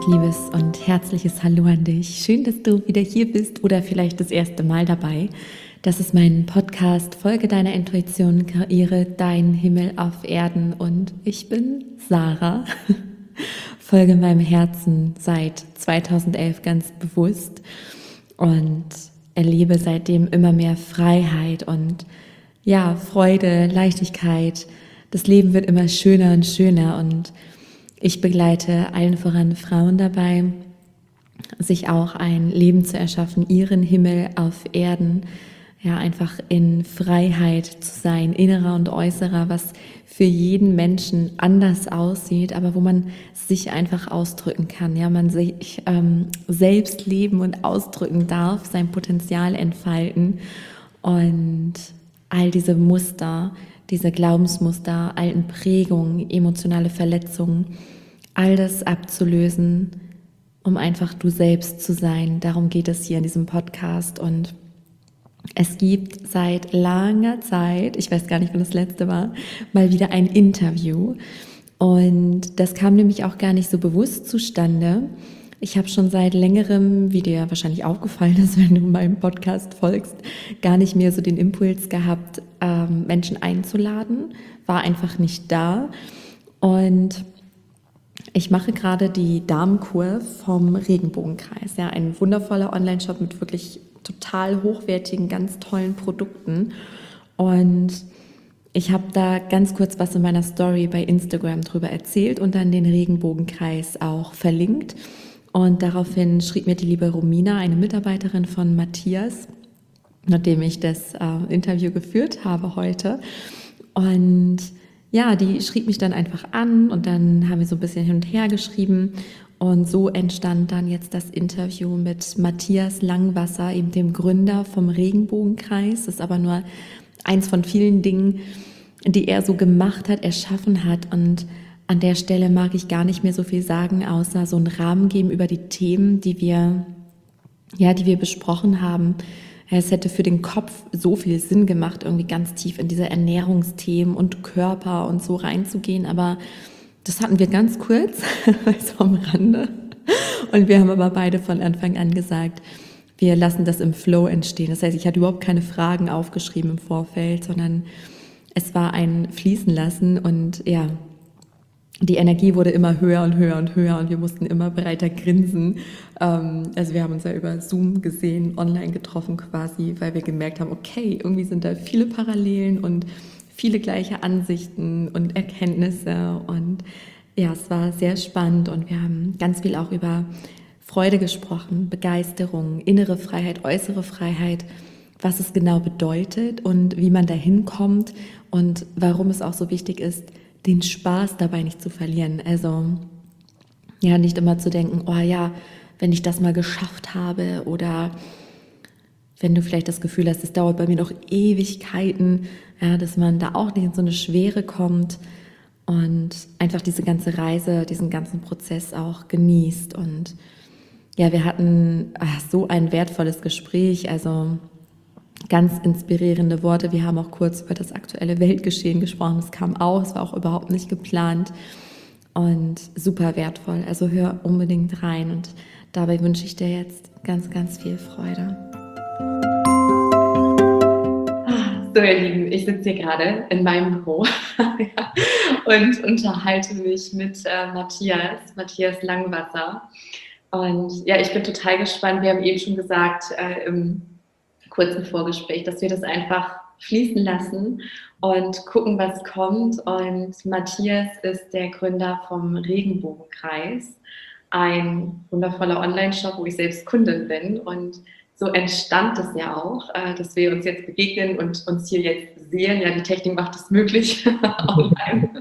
liebes und herzliches Hallo an dich. Schön, dass du wieder hier bist oder vielleicht das erste Mal dabei. Das ist mein Podcast Folge deiner Intuition, kreiere deinen Himmel auf Erden und ich bin Sarah. Folge meinem Herzen seit 2011 ganz bewusst und erlebe seitdem immer mehr Freiheit und ja, Freude, Leichtigkeit. Das Leben wird immer schöner und schöner und ich begleite allen voran Frauen dabei, sich auch ein Leben zu erschaffen, ihren Himmel auf Erden, ja, einfach in Freiheit zu sein, innerer und äußerer, was für jeden Menschen anders aussieht, aber wo man sich einfach ausdrücken kann, ja, man sich selbst leben und ausdrücken darf, sein Potenzial entfalten und all diese Muster, diese Glaubensmuster, alten Prägungen, emotionale Verletzungen, all das abzulösen, um einfach du selbst zu sein. Darum geht es hier in diesem Podcast und es gibt seit langer Zeit, ich weiß gar nicht, wann das letzte war, mal wieder ein Interview und das kam nämlich auch gar nicht so bewusst zustande. Ich habe schon seit längerem, wie dir wahrscheinlich aufgefallen ist, wenn du meinem Podcast folgst, gar nicht mehr so den Impuls gehabt, Menschen einzuladen, war einfach nicht da und ich mache gerade die Damenkur vom Regenbogenkreis, ja, ein wundervoller Online-Shop mit wirklich total hochwertigen, ganz tollen Produkten und ich habe da ganz kurz was in meiner Story bei Instagram drüber erzählt und dann den Regenbogenkreis auch verlinkt. Und daraufhin schrieb mir die liebe Romina, eine Mitarbeiterin von Matthias, nachdem ich das Interview geführt habe heute. Und ja, die schrieb mich dann einfach an und dann haben wir so ein bisschen hin und her geschrieben. Und so entstand dann jetzt das Interview mit Matthias Langwasser, eben dem Gründer vom Regenbogenkreis. Das ist aber nur eins von vielen Dingen, die er so gemacht hat, erschaffen hat. Und an der Stelle mag ich gar nicht mehr so viel sagen, außer so einen Rahmen geben über die Themen, die wir besprochen haben. Es hätte für den Kopf so viel Sinn gemacht, irgendwie ganz tief in diese Ernährungsthemen und Körper und so reinzugehen, aber das hatten wir ganz kurz, so am Rande. Und wir haben aber beide von Anfang an gesagt, wir lassen das im Flow entstehen. Das heißt, ich hatte überhaupt keine Fragen aufgeschrieben im Vorfeld, sondern es war ein Fließen lassen und ja, die Energie wurde immer höher und höher und höher und wir mussten immer breiter grinsen. Also wir haben uns ja über Zoom gesehen, online getroffen quasi, weil wir gemerkt haben, okay, irgendwie sind da viele Parallelen und viele gleiche Ansichten und Erkenntnisse und ja, es war sehr spannend und wir haben ganz viel auch über Freude gesprochen, Begeisterung, innere Freiheit, äußere Freiheit, was es genau bedeutet und wie man dahin kommt und warum es auch so wichtig ist, den Spaß dabei nicht zu verlieren. Also ja, nicht immer zu denken, oh ja, wenn ich das mal geschafft habe oder wenn du vielleicht das Gefühl hast, es dauert bei mir noch Ewigkeiten, ja, dass man da auch nicht in so eine Schwere kommt und einfach diese ganze Reise, diesen ganzen Prozess auch genießt. Und ja, wir hatten so ein wertvolles Gespräch, also ganz inspirierende Worte. Wir haben auch kurz über das aktuelle Weltgeschehen gesprochen. Es kam auch, es war auch überhaupt nicht geplant und super wertvoll. Also hör unbedingt rein und dabei wünsche ich dir jetzt ganz, ganz viel Freude. So, ihr Lieben, ich sitze hier gerade in meinem Büro und unterhalte mich mit Matthias Langwasser. Und ja, ich bin total gespannt. Wir haben eben schon gesagt im kurzen Vorgespräch, dass wir das einfach fließen lassen und gucken, was kommt. Und Matthias ist der Gründer vom Regenbogenkreis, ein wundervoller Online-Shop, wo ich selbst Kundin bin. Und so entstand es ja auch, dass wir uns jetzt begegnen und uns hier jetzt sehen. Ja, die Technik macht es möglich online.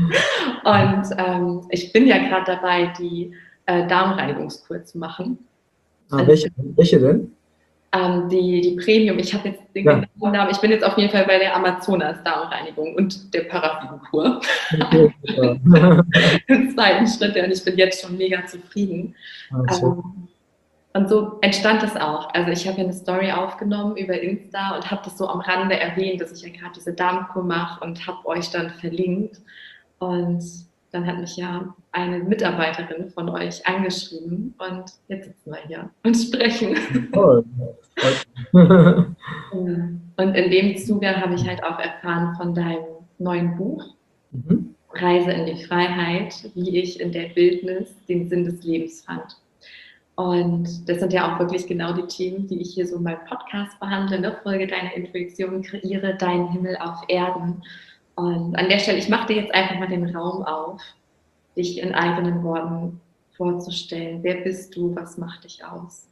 Und ich bin ja gerade dabei, die Darmreinigungskur zu machen. Welche denn? Die Premium, ich habe jetzt den genauen Namen, ich bin jetzt auf jeden Fall bei der Amazonas Darmreinigung und der Paraffinkur. Okay, im zweiten Schritt, und ich bin jetzt schon mega zufrieden. Und so entstand es auch. Also ich habe ja eine Story aufgenommen über Insta und habe das so am Rande erwähnt, dass ich ja gerade diese Darmkur mache und habe euch dann verlinkt. Und dann hat mich ja eine Mitarbeiterin von euch angeschrieben und jetzt sitzen wir hier und sprechen. Toll. Das freut mich. Und in dem Zuge habe ich halt auch erfahren von deinem neuen Buch, Mhm. Reise in die Freiheit, wie ich in der Wildnis den Sinn des Lebens fand. Und das sind ja auch wirklich genau die Themen, die ich hier so in meinem Podcast behandle. Ne? Folge deiner Intuition, kreiere deinen Himmel auf Erden. Und an der Stelle, ich mache dir jetzt einfach mal den Raum auf, dich in eigenen Worten vorzustellen. Wer bist du? Was macht dich aus?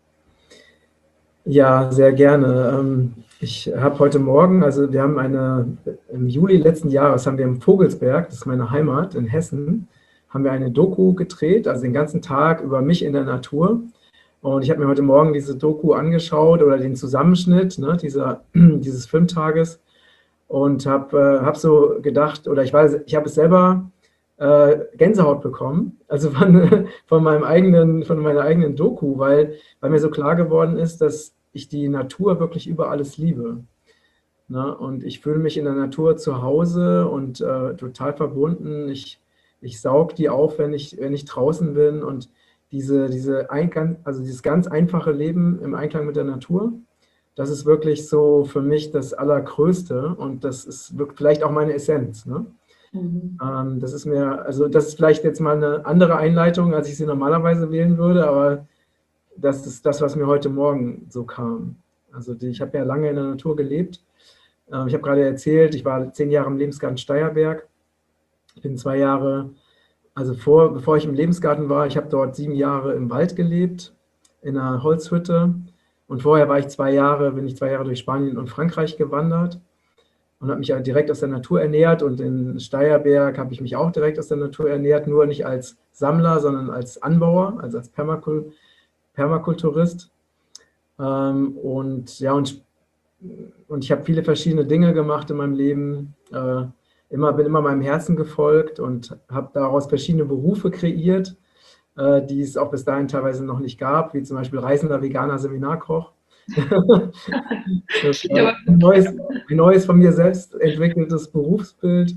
Ja, sehr gerne. Ich habe heute Morgen, also wir haben im Juli letzten Jahres haben wir im Vogelsberg, das ist meine Heimat in Hessen, haben wir eine Doku gedreht, also den ganzen Tag über mich in der Natur. Und ich habe mir heute Morgen diese Doku angeschaut oder den Zusammenschnitt, ne, dieses Filmtages und hab so gedacht, oder ich habe es selber Gänsehaut bekommen, also von meiner eigenen Doku, weil mir so klar geworden ist, dass ich die Natur wirklich über alles liebe. Ne? Und ich fühle mich in der Natur zu Hause und total verbunden. Ich saug die auf, wenn ich draußen bin und also dieses ganz einfache Leben im Einklang mit der Natur, das ist wirklich so für mich das Allergrößte und das ist vielleicht auch meine Essenz. Ne? Mhm. Das ist vielleicht jetzt mal eine andere Einleitung, als ich sie normalerweise wählen würde, aber das ist das, was mir heute Morgen so kam. Also ich habe ja lange in der Natur gelebt. Ich habe gerade erzählt, ich war 10 Jahre im Lebensgarten Steierberg. Ich bin 2 Jahre, also bevor ich im Lebensgarten war, ich habe dort 7 Jahre im Wald gelebt, in einer Holzhütte. Und vorher bin ich 2 Jahre durch Spanien und Frankreich gewandert und habe mich ja direkt aus der Natur ernährt. Und in Steierberg habe ich mich auch direkt aus der Natur ernährt, nur nicht als Sammler, sondern als Anbauer, also als Permakulturist. Und ich habe viele verschiedene Dinge gemacht in meinem Leben. Bin immer meinem Herzen gefolgt und habe daraus verschiedene Berufe kreiert, die es auch bis dahin teilweise noch nicht gab, wie zum Beispiel Reisender, Veganer, Seminarkoch. Das war ein neues von mir selbst entwickeltes Berufsbild.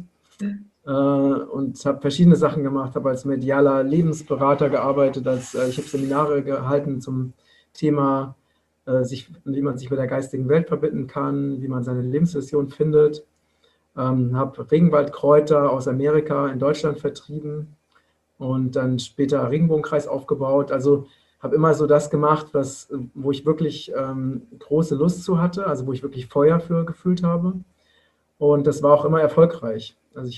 Und habe verschiedene Sachen gemacht, habe als medialer Lebensberater gearbeitet, ich habe Seminare gehalten zum Thema, wie man sich mit der geistigen Welt verbinden kann, wie man seine Lebensvision findet. Habe Regenwaldkräuter aus Amerika in Deutschland vertrieben und dann später Regenbogenkreis aufgebaut. Also habe immer so das gemacht, wo ich wirklich große Lust zu hatte, also wo ich wirklich Feuer für gefühlt habe. Und das war auch immer erfolgreich.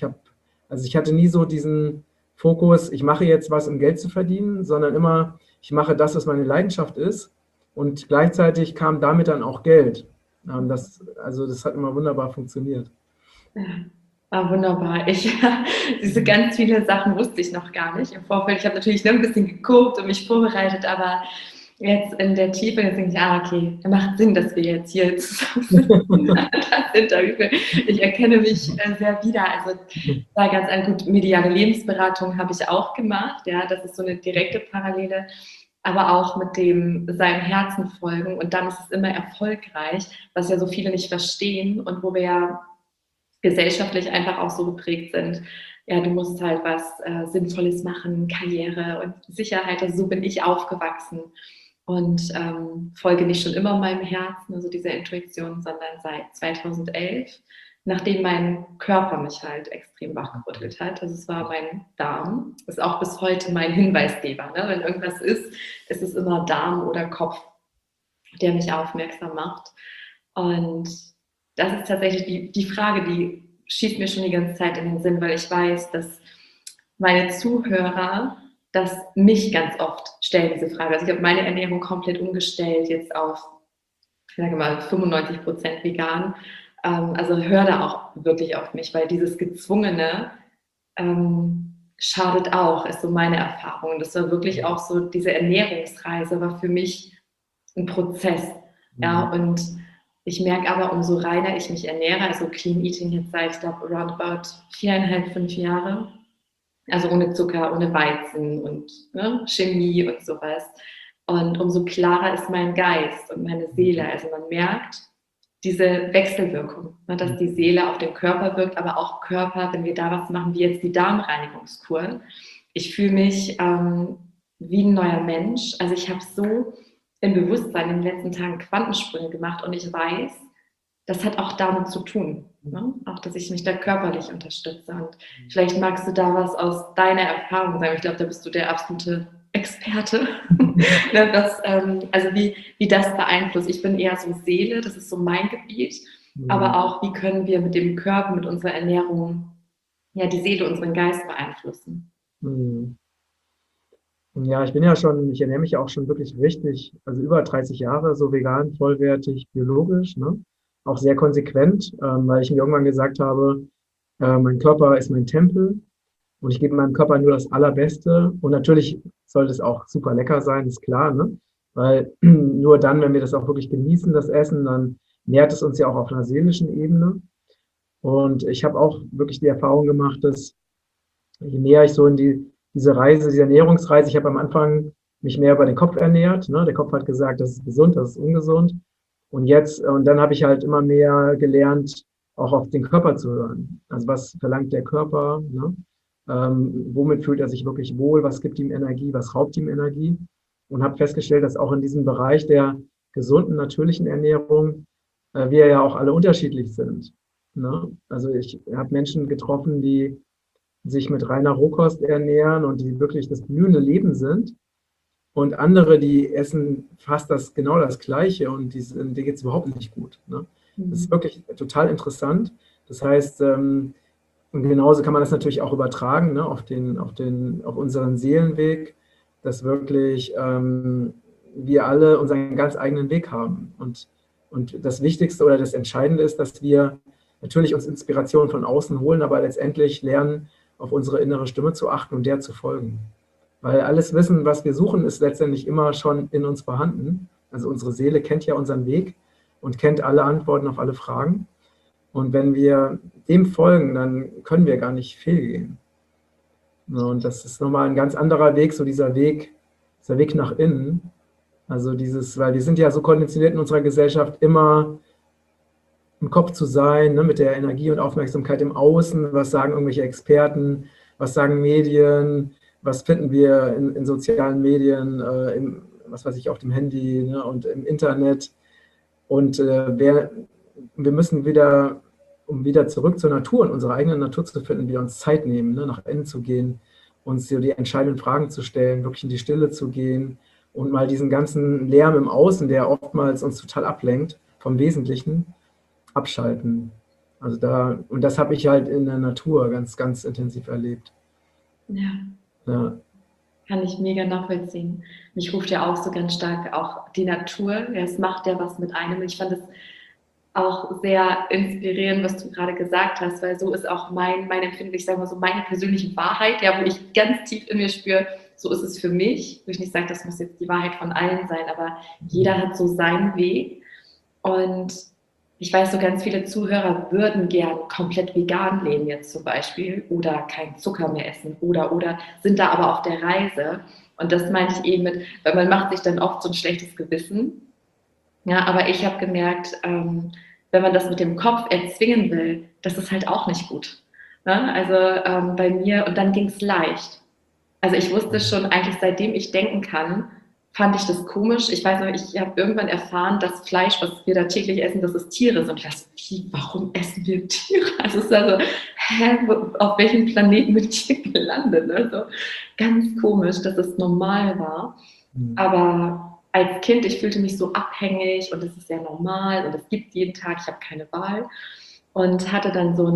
Ich hatte nie so diesen Fokus, ich mache jetzt was, um Geld zu verdienen, sondern immer, ich mache das, was meine Leidenschaft ist. Und gleichzeitig kam damit dann auch Geld. Das hat immer wunderbar funktioniert. Ja, war wunderbar. Diese ganz viele Sachen wusste ich noch gar nicht im Vorfeld. Ich habe natürlich ein bisschen geguckt und mich vorbereitet, aber jetzt in der Tiefe, jetzt denke ich, okay, da macht Sinn, dass wir jetzt hier zusammen das Interview führen. Ich erkenne mich sehr wieder. Also da ganz gut, mediale Lebensberatung habe ich auch gemacht. Ja, das ist so eine direkte Parallele, aber auch mit dem seinem Herzen folgen und dann ist es immer erfolgreich, was ja so viele nicht verstehen und wo wir ja gesellschaftlich einfach auch so geprägt sind. Ja, du musst halt was Sinnvolles machen, Karriere und Sicherheit. Also so bin ich aufgewachsen und folge nicht schon immer meinem Herzen, also dieser Intuition, sondern seit 2011, nachdem mein Körper mich halt extrem wachgerüttelt hat. Also es war mein Darm, ist auch bis heute mein Hinweisgeber. Ne? Wenn irgendwas ist es immer Darm oder Kopf, der mich aufmerksam macht. Und das ist tatsächlich die Frage, die schießt mir schon die ganze Zeit in den Sinn, weil ich weiß, dass meine Zuhörer das mich ganz oft stellen, diese Frage. Also ich habe meine Ernährung komplett umgestellt, jetzt auf, ich sage mal, 95% vegan. Also hör da auch wirklich auf mich, weil dieses Gezwungene schadet auch, ist so meine Erfahrung. Das war wirklich auch so, diese Ernährungsreise war für mich ein Prozess. Ja, und ich merke aber, umso reiner ich mich ernähre, also Clean Eating jetzt seit, ich glaube, roundabout 4,5, 5 Jahre, also ohne Zucker, ohne Weizen und Chemie und sowas. Und umso klarer ist mein Geist und meine Seele. Also man merkt, diese Wechselwirkung, ne, dass die Seele auf den Körper wirkt, aber auch Körper, wenn wir da was machen, wie jetzt die Darmreinigungskur. Ich fühle mich wie ein neuer Mensch. Also ich habe so im Bewusstsein in den letzten Tagen Quantensprünge gemacht und ich weiß, das hat auch damit zu tun. Ne? Auch, dass ich mich da körperlich unterstütze. Und vielleicht magst du da was aus deiner Erfahrung sagen. Ich glaube, da bist du der absolute Experte. Also wie das beeinflusst. Ich bin eher so Seele, das ist so mein Gebiet. Aber auch, wie können wir mit dem Körper, mit unserer Ernährung, ja, die Seele, unseren Geist beeinflussen. Ja, ich ernähre mich ja auch schon wirklich richtig, also über 30 Jahre so vegan, vollwertig, biologisch, ne? Auch sehr konsequent, weil ich mir irgendwann gesagt habe, mein Körper ist mein Tempel und ich gebe meinem Körper nur das Allerbeste. Und natürlich sollte es auch super lecker sein, ist klar, ne? Weil nur dann, wenn wir das auch wirklich genießen, das Essen, dann nährt es uns ja auch auf einer seelischen Ebene. Und ich habe auch wirklich die Erfahrung gemacht, dass je mehr ich so in diese Ernährungsreise, ich habe am Anfang mich mehr über den Kopf ernährt, ne? Der Kopf hat gesagt, das ist gesund, das ist ungesund. Und dann habe ich halt immer mehr gelernt, auch auf den Körper zu hören. Also was verlangt der Körper, ne? Womit fühlt er sich wirklich wohl, was gibt ihm Energie, was raubt ihm Energie? Und habe festgestellt, dass auch in diesem Bereich der gesunden, natürlichen Ernährung wir ja auch alle unterschiedlich sind. Ne? Also ich habe Menschen getroffen, die sich mit reiner Rohkost ernähren und die wirklich das blühende Leben sind. Und andere, die essen fast genau das Gleiche und denen geht es überhaupt nicht gut. Ne? Das ist wirklich total interessant. Das heißt, und genauso kann man das natürlich auch übertragen, ne, auf unseren Seelenweg, dass wirklich wir alle unseren ganz eigenen Weg haben. Und das Wichtigste oder das Entscheidende ist, dass wir natürlich uns Inspiration von außen holen, aber letztendlich lernen, auf unsere innere Stimme zu achten und der zu folgen. Weil alles Wissen, was wir suchen, ist letztendlich immer schon in uns vorhanden. Also unsere Seele kennt ja unseren Weg und kennt alle Antworten auf alle Fragen. Und wenn wir dem folgen, dann können wir gar nicht fehlgehen. Und das ist nochmal ein ganz anderer Weg, so dieser Weg nach innen. Also weil wir sind ja so konditioniert in unserer Gesellschaft, immer im Kopf zu sein, ne, mit der Energie und Aufmerksamkeit im Außen. Was sagen irgendwelche Experten? Was sagen Medien? Was finden wir in sozialen Medien, was weiß ich, auf dem Handy, ne, und im Internet? Und wir müssen wieder, um wieder zurück zur Natur und unserer eigenen Natur zu finden, wieder uns Zeit nehmen, ne, nach innen zu gehen, uns die entscheidenden Fragen zu stellen, wirklich in die Stille zu gehen und mal diesen ganzen Lärm im Außen, der oftmals uns total ablenkt, vom Wesentlichen, abschalten. Also und das habe ich halt in der Natur ganz, ganz intensiv erlebt. Ja. Kann ich mega nachvollziehen. Mich ruft ja auch so ganz stark auch die Natur. Ja, es macht ja was mit einem. Ich fand es auch sehr inspirierend, was du gerade gesagt hast, weil so ist auch mein Empfinden, ich sage mal so, meine persönliche Wahrheit, ja, wo ich ganz tief in mir spüre, so ist es für mich. Wo ich nicht sage, das muss jetzt die Wahrheit von allen sein, aber jeder hat so seinen Weg. Und ich weiß, so ganz viele Zuhörer würden gern komplett vegan leben jetzt zum Beispiel oder keinen Zucker mehr essen oder sind da aber auf der Reise. Und das meine ich eben mit, weil man macht sich dann oft so ein schlechtes Gewissen. Ja, aber ich habe gemerkt, wenn man das mit dem Kopf erzwingen will, das ist halt auch nicht gut. Ne? Also bei mir, und dann ging es leicht. Also ich wusste schon eigentlich, seitdem ich denken kann, fand ich das komisch. Ich weiß noch, ich habe irgendwann erfahren, dass Fleisch, was wir da täglich essen, dass es Tiere sind. Und ich dachte, warum essen wir Tiere? Also es ist also, auf welchem Planeten bin ich hier gelandet? Also ganz komisch, dass es normal war. Aber als Kind, ich fühlte mich so abhängig und es ist ja normal und es gibt jeden Tag, ich habe keine Wahl. Und hatte dann so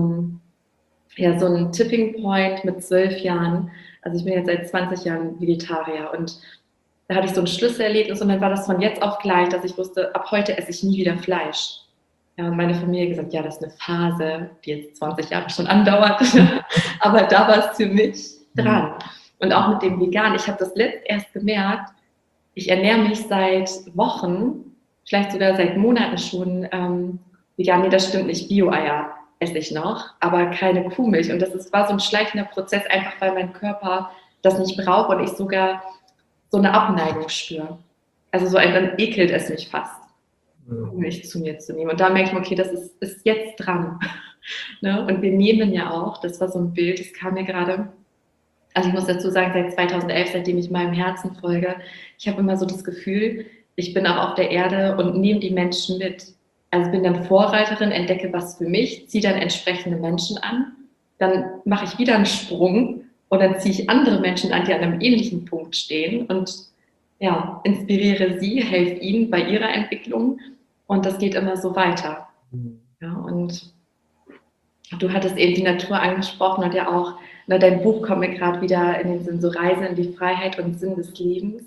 einen Tipping Point mit 12 Jahren. Also ich bin jetzt seit 20 Jahren Vegetarier und da hatte ich so ein Schlüsselerlebnis und dann war das von jetzt auf gleich, dass ich wusste, ab heute esse ich nie wieder Fleisch. Ja, und meine Familie hat gesagt, ja, das ist eine Phase, die jetzt 20 Jahre schon andauert, aber da war es für mich dran. Und auch mit dem Vegan, ich habe das erst gemerkt, ich ernähre mich seit Wochen, vielleicht sogar seit Monaten schon vegan. Nee, das stimmt nicht, Bio-Eier esse ich noch, aber keine Kuhmilch. Und war so ein schleichender Prozess, einfach weil mein Körper das nicht braucht und ich sogar so eine Abneigung spüre. Also dann ekelt es mich fast. um mich zu mir zu nehmen. Und da merke ich, okay, das ist jetzt dran. Ne? Und wir nehmen ja auch, das war so ein Bild, das kam mir gerade, also ich muss dazu sagen, seit 2011, seitdem ich meinem Herzen folge, ich habe immer so das Gefühl, ich bin auch auf der Erde und nehme die Menschen mit. Also bin dann Vorreiterin, entdecke was für mich, ziehe dann entsprechende Menschen an, dann mache ich wieder einen Sprung und dann ziehe ich andere Menschen an, die an einem ähnlichen Punkt stehen und ja, inspiriere sie, helfe ihnen bei ihrer Entwicklung und das geht immer so weiter. Ja, und du hattest eben die Natur angesprochen und ja auch, ne, dein Buch kommt mir gerade wieder in den Sinn, so Reise in die Freiheit und Sinn des Lebens.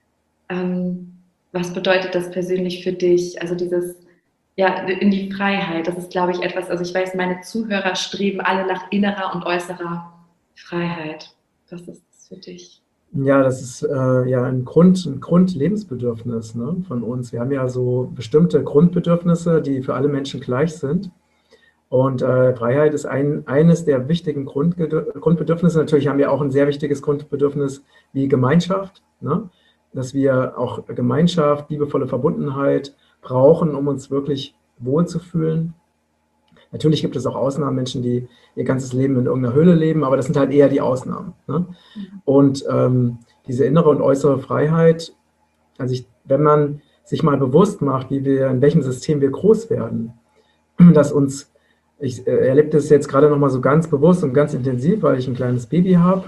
Was bedeutet das persönlich für dich? Also dieses, ja, in die Freiheit, das ist, glaube ich, etwas, also ich weiß, meine Zuhörer streben alle nach innerer und äußerer Freiheit. Was ist das für dich? Ja, das ist ja ein Grundlebensbedürfnis, ne, von uns. Wir haben ja so bestimmte Grundbedürfnisse, die für alle Menschen gleich sind. Und Freiheit ist eines der wichtigen Grundbedürfnisse. Natürlich haben wir auch ein sehr wichtiges Grundbedürfnis wie Gemeinschaft, ne? Dass wir auch Gemeinschaft, liebevolle Verbundenheit brauchen, um uns wirklich wohlzufühlen. Natürlich gibt es auch Ausnahmen, Menschen, die ihr ganzes Leben in irgendeiner Höhle leben, aber das sind halt eher die Ausnahmen. Ne? Und diese innere und äußere Freiheit, also wenn man sich mal bewusst macht, in welchem System wir groß werden, dass uns, ich erlebe das jetzt gerade nochmal so ganz bewusst und ganz intensiv, weil ich ein kleines Baby habe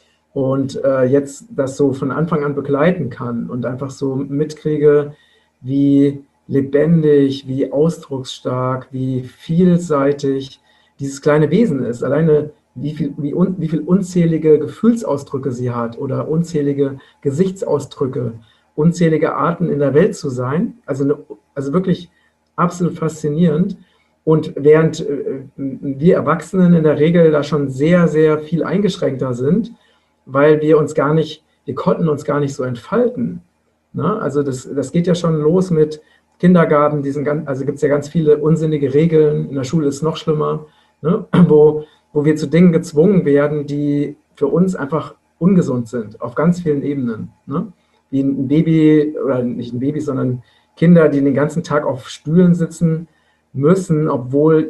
und jetzt das so von Anfang an begleiten kann und einfach so mitkriege, wie lebendig, wie ausdrucksstark, wie vielseitig dieses kleine Wesen ist. Alleine wie viel unzählige Gefühlsausdrücke sie hat oder unzählige Gesichtsausdrücke, unzählige Arten in der Welt zu sein. Also wirklich absolut faszinierend. Und während wir Erwachsenen in der Regel da schon sehr, sehr viel eingeschränkter sind, weil wir konnten uns gar nicht so entfalten. Ne? Also das geht ja schon los mit Kindergarten, also gibt es ja ganz viele unsinnige Regeln, in der Schule ist es noch schlimmer, ne? wo wir zu Dingen gezwungen werden, die für uns einfach ungesund sind, auf ganz vielen Ebenen. Ne? Wie ein Baby, oder nicht ein Baby, sondern Kinder, die den ganzen Tag auf Stühlen sitzen müssen, obwohl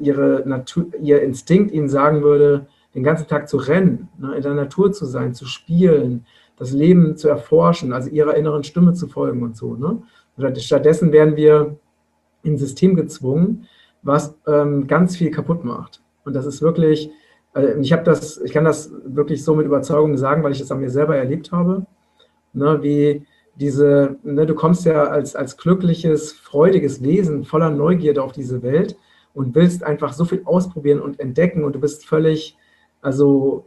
ihr Instinkt ihnen sagen würde, den ganzen Tag zu rennen, ne? In der Natur zu sein, zu spielen, das Leben zu erforschen, also ihrer inneren Stimme zu folgen und so. Ne? Stattdessen werden wir in ein System gezwungen, was ganz viel kaputt macht. Und das ist wirklich, ich kann das wirklich so mit Überzeugung sagen, weil ich das an mir selber erlebt habe, ne, wie du kommst ja als glückliches, freudiges Wesen voller Neugierde auf diese Welt und willst einfach so viel ausprobieren und entdecken und du bist völlig, also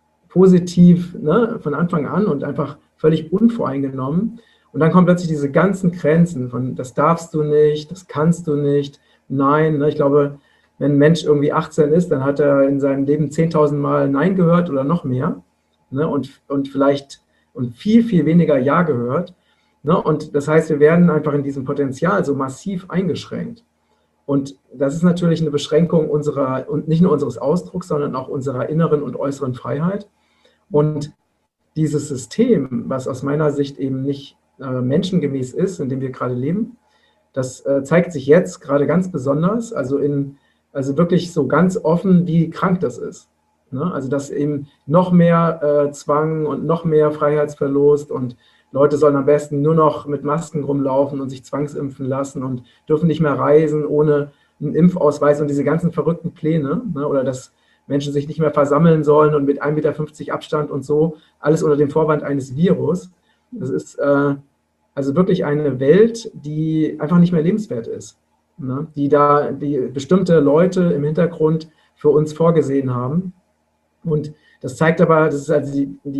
positiv, ne, von Anfang an und einfach völlig unvoreingenommen. Und dann kommen plötzlich diese ganzen Grenzen von, das darfst du nicht, das kannst du nicht, nein. Ne, ich glaube, wenn ein Mensch irgendwie 18 ist, dann hat er in seinem Leben 10.000 Mal Nein gehört oder noch mehr, ne, und vielleicht viel, viel weniger Ja gehört. Ne, und das heißt, wir werden einfach in diesem Potenzial so massiv eingeschränkt. Und das ist natürlich eine Beschränkung und nicht nur unseres Ausdrucks, sondern auch unserer inneren und äußeren Freiheit. Und dieses System, was aus meiner Sicht eben nicht menschengemäß ist, in dem wir gerade leben, das zeigt sich jetzt gerade ganz besonders, also wirklich so ganz offen, wie krank das ist. Ne? Also dass eben noch mehr Zwang und noch mehr Freiheitsverlust und Leute sollen am besten nur noch mit Masken rumlaufen und sich zwangsimpfen lassen und dürfen nicht mehr reisen ohne einen Impfausweis und diese ganzen verrückten Pläne, ne? Oder dass Menschen sich nicht mehr versammeln sollen und mit 1,50 Meter Abstand und so, alles unter dem Vorwand eines Virus. Das ist also wirklich eine Welt, die einfach nicht mehr lebenswert ist, ne? Die bestimmte Leute im Hintergrund für uns vorgesehen haben. Und das zeigt aber, das ist also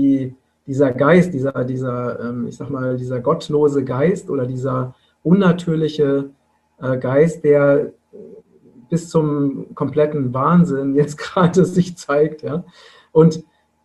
dieser Geist, ich sag mal, dieser gottlose Geist oder dieser unnatürliche Geist, der bis zum kompletten Wahnsinn jetzt gerade sich zeigt. Ja? Und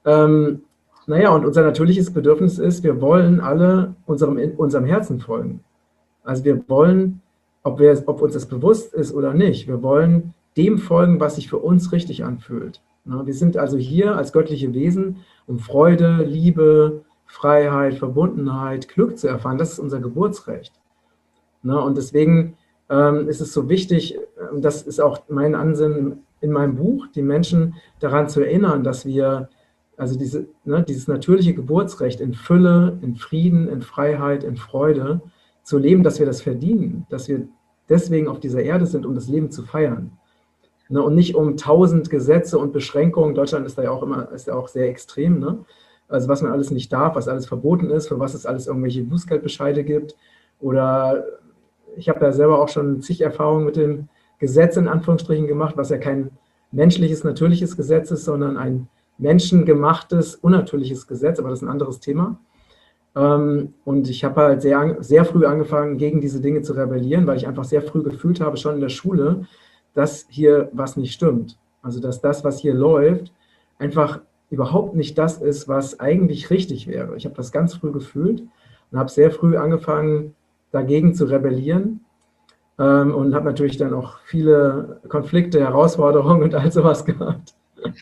und unser natürliches Bedürfnis ist, wir wollen alle unserem Herzen folgen. Also wir wollen, ob uns das bewusst ist oder nicht, wir wollen dem folgen, was sich für uns richtig anfühlt. Ja, wir sind also hier als göttliche Wesen, um Freude, Liebe, Freiheit, Verbundenheit, Glück zu erfahren. Das ist unser Geburtsrecht. Ja, und deswegen ist es so wichtig, und das ist auch mein Ansinnen in meinem Buch, die Menschen daran zu erinnern, dass wir also dieses natürliche Geburtsrecht in Fülle, in Frieden, in Freiheit, in Freude zu leben, dass wir das verdienen, dass wir deswegen auf dieser Erde sind, um das Leben zu feiern. Ne, und nicht um 1000 Gesetze und Beschränkungen. Deutschland ist da ja auch sehr extrem. Ne? Also was man alles nicht darf, was alles verboten ist, für was es alles irgendwelche Bußgeldbescheide gibt. Oder ich habe da selber auch schon zig Erfahrungen mit dem Gesetz in Anführungsstrichen gemacht, was ja kein menschliches, natürliches Gesetz ist, sondern ein menschengemachtes, unnatürliches Gesetz, aber das ist ein anderes Thema. Und ich habe halt sehr früh angefangen, gegen diese Dinge zu rebellieren, weil ich einfach sehr früh gefühlt habe, schon in der Schule, dass hier was nicht stimmt. Also dass das, was hier läuft, einfach überhaupt nicht das ist, was eigentlich richtig wäre. Ich habe das ganz früh gefühlt und habe sehr früh angefangen, dagegen zu rebellieren und habe natürlich dann auch viele Konflikte, Herausforderungen und all sowas gehabt.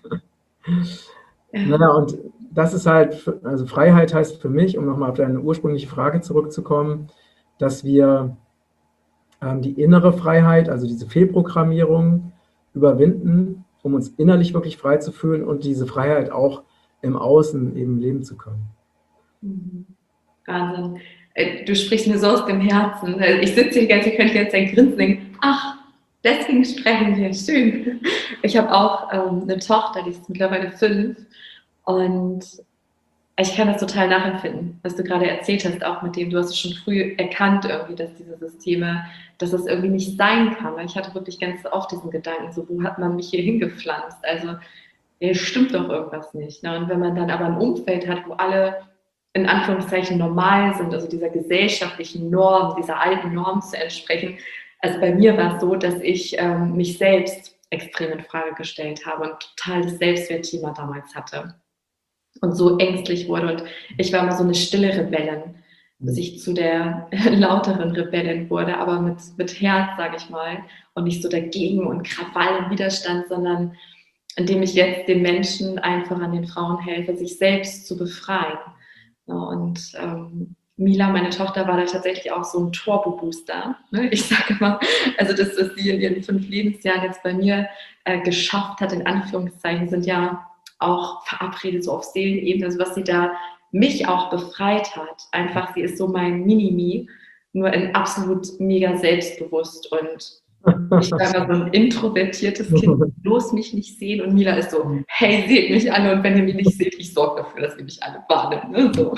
Naja, und das ist halt, also Freiheit heißt für mich, um nochmal auf deine ursprüngliche Frage zurückzukommen, dass wir die innere Freiheit, also diese Fehlprogrammierung überwinden, um uns innerlich wirklich frei zu fühlen und diese Freiheit auch im Außen eben leben zu können. Wahnsinn. Du sprichst mir so aus dem Herzen. Ich sitze hier könnte die ganze Zeit grinsen und denken, ach, deswegen sprechen wir, schön. Ich habe auch eine Tochter, die ist mittlerweile 5 und ich kann das total nachempfinden, was du gerade erzählt hast, auch mit dem, du hast es schon früh erkannt irgendwie, dass diese Systeme, dass es irgendwie nicht sein kann. Ich hatte wirklich ganz oft diesen Gedanken, so, wo hat man mich hier hingepflanzt? Also, stimmt doch irgendwas nicht. Ne? Und wenn man dann aber ein Umfeld hat, wo alle in Anführungszeichen normal sind, also dieser gesellschaftlichen Norm, dieser alten Norm zu entsprechen. Also bei mir war es so, dass ich mich selbst extrem in Frage gestellt habe und total das Selbstwertthema damals hatte und so ängstlich wurde. Und ich war immer so eine stille Rebellin, bis ich zu der lauteren Rebellin wurde, aber mit Herz, sage ich mal, und nicht so dagegen und Krawall und Widerstand, sondern indem ich jetzt den Menschen einfach an den Frauen helfe, sich selbst zu befreien. Und Mila, meine Tochter, war da tatsächlich auch so ein Turbo-Booster. Ne? Ich sage immer, also das, was sie in ihren 5 Lebensjahren jetzt bei mir geschafft hat, in Anführungszeichen, sind ja auch verabredet, so auf Seelenebene, also was sie da mich auch befreit hat. Einfach, sie ist so mein Mini-Me, nur in absolut mega selbstbewusst und ich war immer so ein introvertiertes Kind, bloß mich nicht sehen und Mila ist so, hey, seht mich alle und wenn ihr mich nicht seht, ich sorge dafür, dass ihr mich alle wahrnimmt. Ne? So.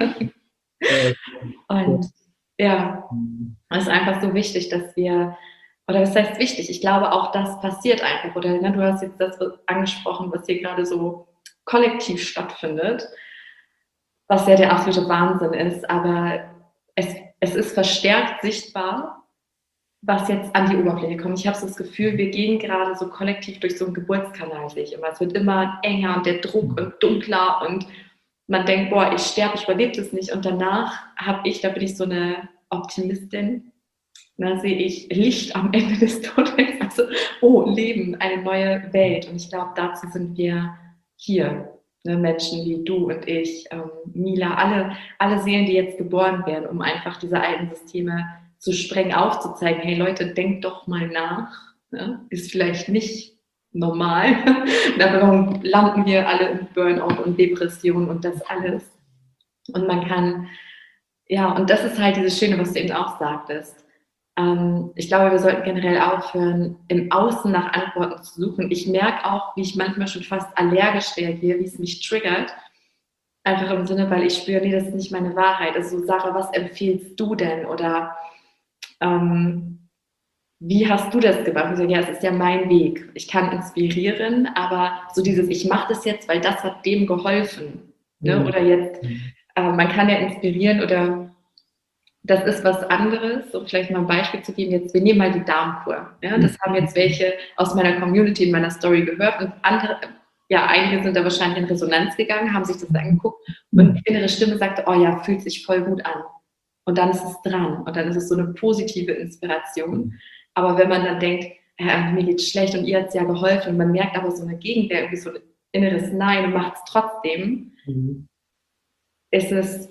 Und ja, es ist einfach so wichtig, dass wir, oder was heißt wichtig, ich glaube auch, das passiert einfach, oder ne, du hast jetzt das angesprochen, was hier gerade so kollektiv stattfindet, was ja der absolute Wahnsinn ist, aber es ist verstärkt sichtbar, was jetzt an die Oberfläche kommt. Ich habe so das Gefühl, wir gehen gerade so kollektiv durch so einen Geburtskanal, sehe ich immer. Es wird immer enger und der Druck und dunkler und man denkt, boah, ich sterbe, ich überlebe das nicht. Und danach da bin ich so eine Optimistin, da sehe ich Licht am Ende des Tunnels. Also, oh, Leben, eine neue Welt. Und ich glaube, dazu sind wir hier. Ne? Menschen wie du und ich, Mila, alle Seelen, die jetzt geboren werden, um einfach diese alten Systeme zu sprengen, aufzuzeigen, hey Leute, denkt doch mal nach. Ne? Ist vielleicht nicht normal. Warum landen wir alle im Burnout und Depression und das alles? Und man kann, ja, und das ist halt dieses Schöne, was du eben auch sagtest. Ich glaube, wir sollten generell aufhören, im Außen nach Antworten zu suchen. Ich merke auch, wie ich manchmal schon fast allergisch reagiere, wie es mich triggert. Einfach im Sinne, weil ich spüre, nee, das ist nicht meine Wahrheit. Also Sarah, was empfiehlst du denn? Oder wie hast du das gemacht? Ich sage, ja, es ist ja mein Weg. Ich kann inspirieren, aber so dieses, ich mache das jetzt, weil das hat dem geholfen. Ne? Oder jetzt, man kann ja inspirieren oder das ist was anderes, um vielleicht mal ein Beispiel zu geben. Jetzt, wir nehmen mal die Darmkur. Ja? Das haben jetzt welche aus meiner Community in meiner Story gehört und andere, ja, einige sind da wahrscheinlich in Resonanz gegangen, haben sich das angeguckt und die innere Stimme sagte, oh ja, fühlt sich voll gut an. Und dann ist es dran und dann ist es so eine positive Inspiration. Aber wenn man dann denkt, mir geht's schlecht und ihr hat es ja geholfen und man merkt aber so eine Gegenwehr, irgendwie so ein inneres Nein und macht es trotzdem, ist es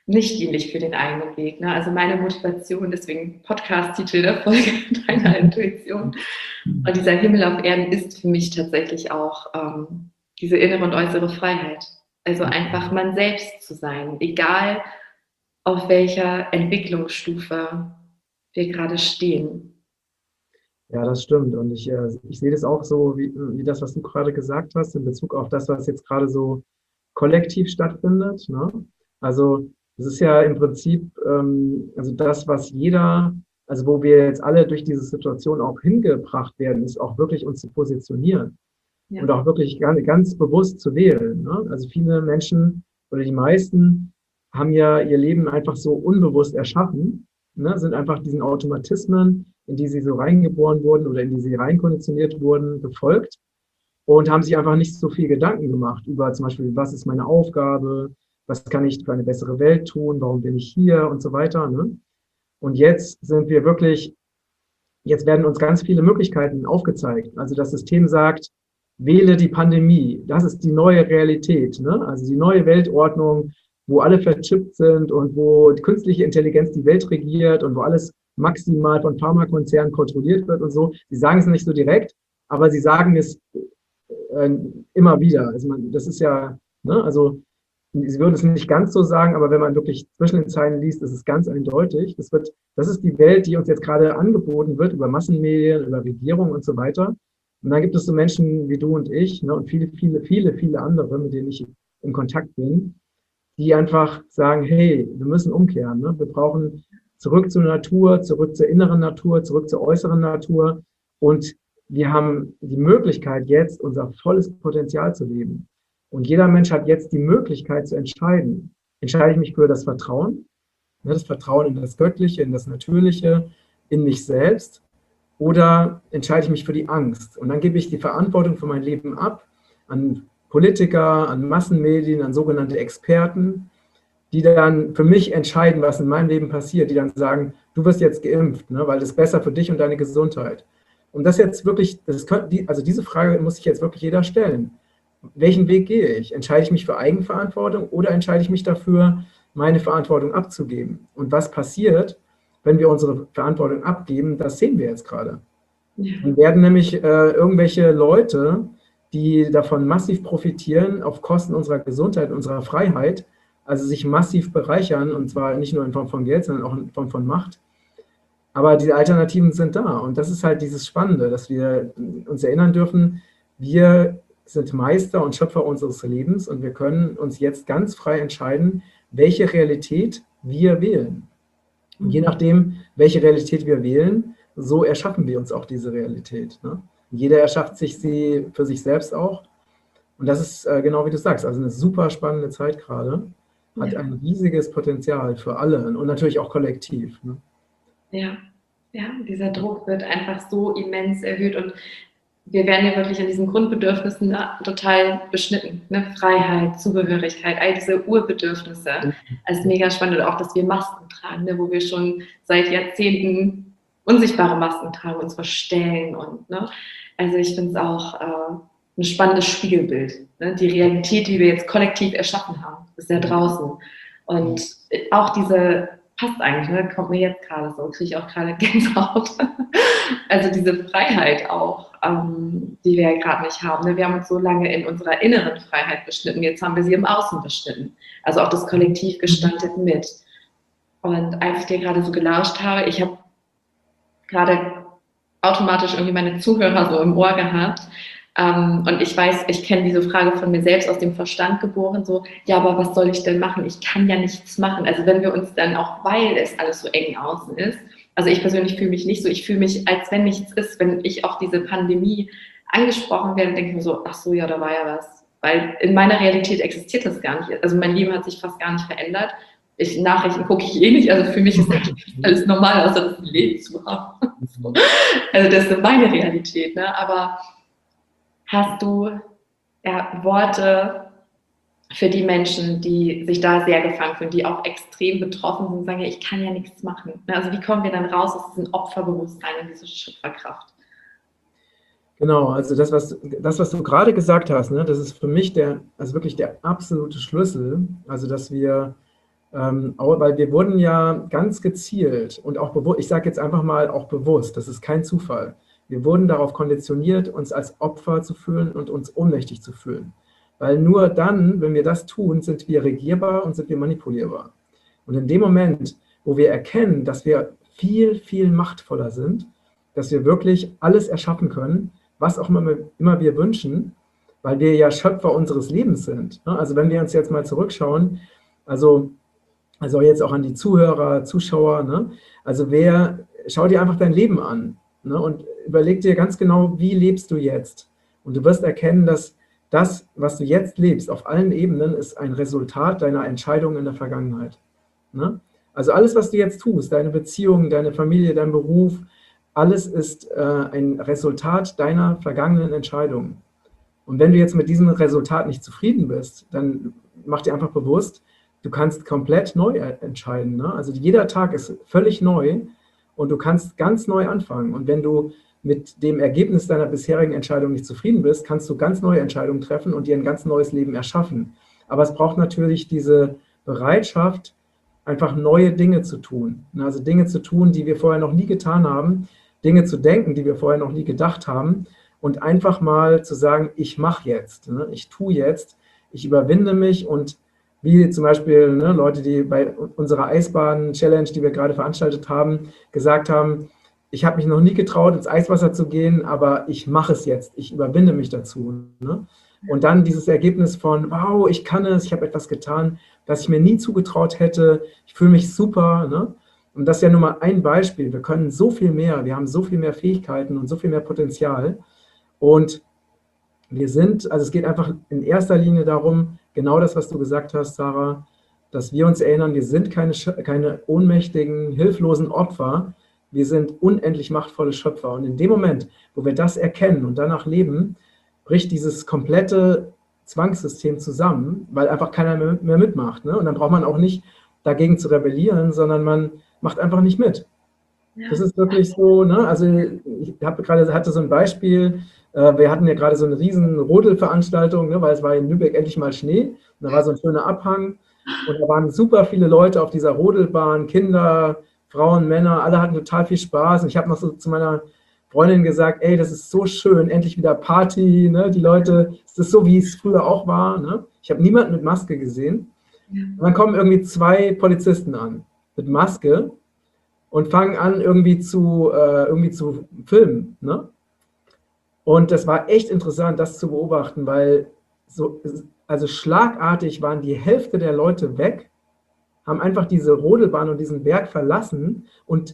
nicht dienlich für den eigenen Weg. Ne? Also meine Motivation, deswegen Podcast-Titel der Folge deiner Intuition. Und dieser Himmel auf Erden ist für mich tatsächlich auch diese innere und äußere Freiheit. Also einfach man selbst zu sein, egal auf welcher Entwicklungsstufe wir gerade stehen. Ja, das stimmt. Und ich sehe das auch so, wie das, was du gerade gesagt hast, in Bezug auf das, was jetzt gerade so kollektiv stattfindet. Ne? Also es ist ja im Prinzip also das, was jeder, also wo wir jetzt alle durch diese Situation auch hingebracht werden, ist auch wirklich uns zu positionieren. Ja. Und auch wirklich ganz bewusst zu wählen. Ne? Also viele Menschen oder die meisten haben ja ihr Leben einfach so unbewusst erschaffen, ne? Sind einfach diesen Automatismen, in die sie so reingeboren wurden oder in die sie reinkonditioniert wurden, gefolgt und haben sich einfach nicht so viel Gedanken gemacht über zum Beispiel, was ist meine Aufgabe, was kann ich für eine bessere Welt tun, warum bin ich hier und so weiter. Ne? Und jetzt sind wir wirklich, jetzt werden uns ganz viele Möglichkeiten aufgezeigt. Also das System sagt, wähle die Pandemie, das ist die neue Realität, ne? Also die neue Weltordnung, wo alle verchippt sind und wo die künstliche Intelligenz die Welt regiert und wo alles maximal von Pharmakonzernen kontrolliert wird und so. Sie sagen es nicht so direkt, aber sie sagen es immer wieder. Also das ist ja, ne, also sie würden es nicht ganz so sagen, aber wenn man wirklich zwischen den Zeilen liest, ist es ganz eindeutig. Das ist die Welt, die uns jetzt gerade angeboten wird über Massenmedien, über Regierung und so weiter. Und dann gibt es so Menschen wie du und ich, ne, und viele andere, mit denen ich in Kontakt bin, die einfach sagen, hey, wir müssen umkehren. Ne? Wir brauchen zurück zur Natur, zurück zur inneren Natur, zurück zur äußeren Natur. Und wir haben die Möglichkeit, jetzt unser volles Potenzial zu leben. Und jeder Mensch hat jetzt die Möglichkeit zu entscheiden. Entscheide ich mich für das Vertrauen, ne, das Vertrauen in das Göttliche, in das Natürliche, in mich selbst, oder entscheide ich mich für die Angst? Und dann gebe ich die Verantwortung für mein Leben ab an Politiker, an Massenmedien, an sogenannte Experten, die dann für mich entscheiden, was in meinem Leben passiert, die dann sagen, du wirst jetzt geimpft, ne, weil das ist besser für dich und deine Gesundheit. Und das jetzt wirklich, also diese Frage muss sich jetzt wirklich jeder stellen. Welchen Weg gehe ich? Entscheide ich mich für Eigenverantwortung oder entscheide ich mich dafür, meine Verantwortung abzugeben? Und was passiert, wenn wir unsere Verantwortung abgeben? Das sehen wir jetzt gerade. Ja. Dann werden nämlich irgendwelche Leute, die davon massiv profitieren, auf Kosten unserer Gesundheit, unserer Freiheit, also sich massiv bereichern, und zwar nicht nur in Form von Geld, sondern auch in Form von Macht. Aber diese Alternativen sind da. Und das ist halt dieses Spannende, dass wir uns erinnern dürfen, wir sind Meister und Schöpfer unseres Lebens und wir können uns jetzt ganz frei entscheiden, welche Realität wir wählen. Und je nachdem, welche Realität wir wählen, so erschaffen wir uns auch diese Realität. Ne? Jeder erschafft sich sie für sich selbst auch. Und das ist genau wie du sagst, also eine super spannende Zeit gerade. Hat ein riesiges Potenzial für alle und natürlich auch kollektiv. Ne? Ja, dieser Druck wird einfach so immens erhöht und wir werden ja wirklich an diesen Grundbedürfnissen total beschnitten. Ne? Freiheit, Zugehörigkeit, all diese Urbedürfnisse. Also mega spannend. Und auch, dass wir Masken tragen, ne? Wo wir schon seit Jahrzehnten unsichtbare Masken tragen, uns verstellen. Und, ne? Also ich finde es auch ein spannendes Spiegelbild. Ne? Die Realität, die wir jetzt kollektiv erschaffen haben, ist ja draußen. Und auch diese, passt eigentlich, ne? Kommt mir jetzt gerade so, kriege ich auch gerade Gänsehaut. Also diese Freiheit auch, die wir ja gerade nicht haben. Ne? Wir haben uns so lange in unserer inneren Freiheit beschnitten, jetzt haben wir sie im Außen beschnitten. Also auch das Kollektiv gestaltet mit. Und als ich dir gerade so gelauscht habe, ich habe gerade automatisch irgendwie meine Zuhörer so im Ohr gehabt. Und ich weiß, ich kenne diese Frage von mir selbst aus dem Verstand geboren, so, ja, aber was soll ich denn machen? Ich kann ja nichts machen. Also wenn wir uns dann auch, weil es alles so eng außen ist, also ich persönlich fühle mich nicht so, ich fühle mich, als wenn nichts ist, wenn ich auf diese Pandemie angesprochen werde, denke ich mir so, ach so, ja, da war ja was. Weil in meiner Realität existiert das gar nicht. Also mein Leben hat sich fast gar nicht verändert. Nachrichten gucke ich eh nicht, also für mich ist alles normal, außer das Leben zu haben. Also das ist meine Realität, ne? Aber hast du Worte für die Menschen, die sich da sehr gefangen fühlen, die auch extrem betroffen sind und sagen, ja, ich kann ja nichts machen. Also wie kommen wir dann raus aus diesem Opferbewusstsein in diese Schöpferkraft? Genau, also das, was du gerade gesagt hast, ne, das ist für mich wirklich der absolute Schlüssel, also dass wir Weil wir wurden ja ganz gezielt und auch bewusst, ich sage jetzt einfach mal auch bewusst, das ist kein Zufall. Wir wurden darauf konditioniert, uns als Opfer zu fühlen und uns ohnmächtig zu fühlen. Weil nur dann, wenn wir das tun, sind wir regierbar und sind wir manipulierbar. Und in dem Moment, wo wir erkennen, dass wir viel, viel machtvoller sind, dass wir wirklich alles erschaffen können, was auch immer wir wünschen, weil wir ja Schöpfer unseres Lebens sind. Also wenn wir uns jetzt mal zurückschauen, also jetzt auch an die Zuhörer, Zuschauer, ne? Also schau dir einfach dein Leben an, ne? Und überleg dir ganz genau, wie lebst du jetzt? Und du wirst erkennen, dass das, was du jetzt lebst, auf allen Ebenen, ist ein Resultat deiner Entscheidungen in der Vergangenheit. Ne? Also alles, was du jetzt tust, deine Beziehungen, deine Familie, dein Beruf, alles ist ein Resultat deiner vergangenen Entscheidungen. Und wenn du jetzt mit diesem Resultat nicht zufrieden bist, dann mach dir einfach bewusst, du kannst komplett neu entscheiden. Ne? Also jeder Tag ist völlig neu und du kannst ganz neu anfangen. Und wenn du mit dem Ergebnis deiner bisherigen Entscheidung nicht zufrieden bist, kannst du ganz neue Entscheidungen treffen und dir ein ganz neues Leben erschaffen. Aber es braucht natürlich diese Bereitschaft, einfach neue Dinge zu tun. Also Dinge zu tun, die wir vorher noch nie getan haben, Dinge zu denken, die wir vorher noch nie gedacht haben und einfach mal zu sagen, ich mache jetzt, ne? Ich tue jetzt, ich überwinde mich und wie zum Beispiel Leute, die bei unserer Eisbahn-Challenge, die wir gerade veranstaltet haben, gesagt haben, ich habe mich noch nie getraut, ins Eiswasser zu gehen, aber ich mache es jetzt, ich überwinde mich dazu. Ne? Und dann dieses Ergebnis von, wow, ich kann es, ich habe etwas getan, das ich mir nie zugetraut hätte, ich fühle mich super. Ne? Und das ist ja nur mal ein Beispiel, wir können so viel mehr, wir haben so viel mehr Fähigkeiten und so viel mehr Potenzial. Und also es geht einfach in erster Linie darum, genau das, was du gesagt hast, Sarah, dass wir uns erinnern, wir sind keine ohnmächtigen, hilflosen Opfer, wir sind unendlich machtvolle Schöpfer. Und in dem Moment, wo wir das erkennen und danach leben, bricht dieses komplette Zwangssystem zusammen, weil einfach keiner mehr mitmacht. Ne? Und dann braucht man auch nicht dagegen zu rebellieren, sondern man macht einfach nicht mit. Ja. Das ist wirklich so, ne? Also ich hatte so ein Beispiel, wir hatten ja gerade so eine riesen Rodelveranstaltung, ne? Weil es war in Lübeck endlich mal Schnee. Und da war so ein schöner Abhang und da waren super viele Leute auf dieser Rodelbahn, Kinder, Frauen, Männer, alle hatten total viel Spaß. Und ich habe noch so zu meiner Freundin gesagt, ey, das ist so schön, endlich wieder Party, ne? Die Leute, es ist so, wie es früher auch war. Ne? Ich habe niemanden mit Maske gesehen. Und dann kommen irgendwie 2 Polizisten an mit Maske und fangen an, irgendwie zu filmen. Ne? Und das war echt interessant, das zu beobachten, weil also schlagartig waren die Hälfte der Leute weg, haben einfach diese Rodelbahn und diesen Berg verlassen und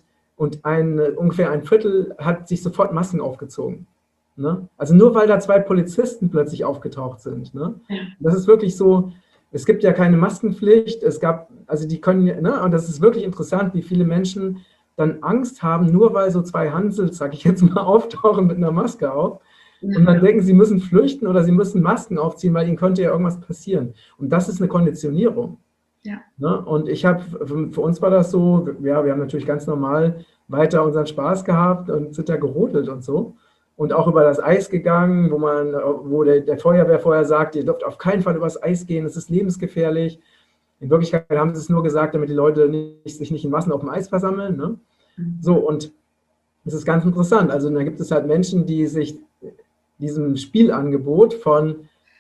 ungefähr ein Viertel hat sich sofort Masken aufgezogen. Ne? Also nur weil da 2 Polizisten plötzlich aufgetaucht sind. Ne? Ja. Das ist wirklich so, es gibt ja keine Maskenpflicht, also die können, ne? Und das ist wirklich interessant, wie viele Menschen dann Angst haben, nur weil so 2 Hansels, sag ich jetzt mal, auftauchen mit einer Maske auf. Und dann denken, sie müssen flüchten oder sie müssen Masken aufziehen, weil ihnen könnte ja irgendwas passieren. Und das ist eine Konditionierung. Ja. Ne? Und für uns war das so, ja, wir haben natürlich ganz normal weiter unseren Spaß gehabt und sind da gerodelt und so. Und auch über das Eis gegangen, wo der Feuerwehr vorher sagt, ihr dürft auf keinen Fall übers Eis gehen, es ist lebensgefährlich. In Wirklichkeit haben sie es nur gesagt, damit die Leute sich nicht in Massen auf dem Eis versammeln. Ne? So, und das ist ganz interessant. Also da gibt es halt Menschen, die sich diesem Spielangebot von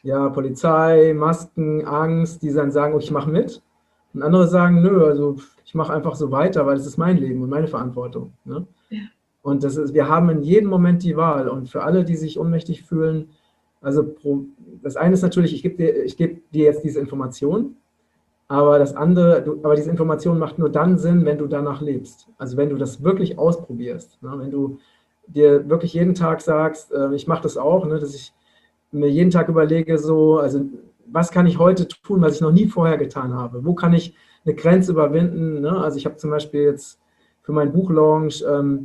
Polizei, Masken, Angst, die dann sagen, ich mache mit. Und andere sagen, nö, also ich mache einfach so weiter, weil es ist mein Leben und meine Verantwortung. Ne? Ja. Und wir haben in jedem Moment die Wahl. Und für alle, die sich ohnmächtig fühlen, also das eine ist natürlich, ich gebe dir jetzt diese Information, aber das andere, aber diese Information macht nur dann Sinn, wenn du danach lebst. Also wenn du das wirklich ausprobierst. Ne? Wenn du dir wirklich jeden Tag sagst, ich mache das auch, ne, dass ich mir jeden Tag überlege, so, also was kann ich heute tun, was ich noch nie vorher getan habe? Wo kann ich eine Grenze überwinden? Ne? Also ich habe zum Beispiel jetzt für meinen Buchlaunch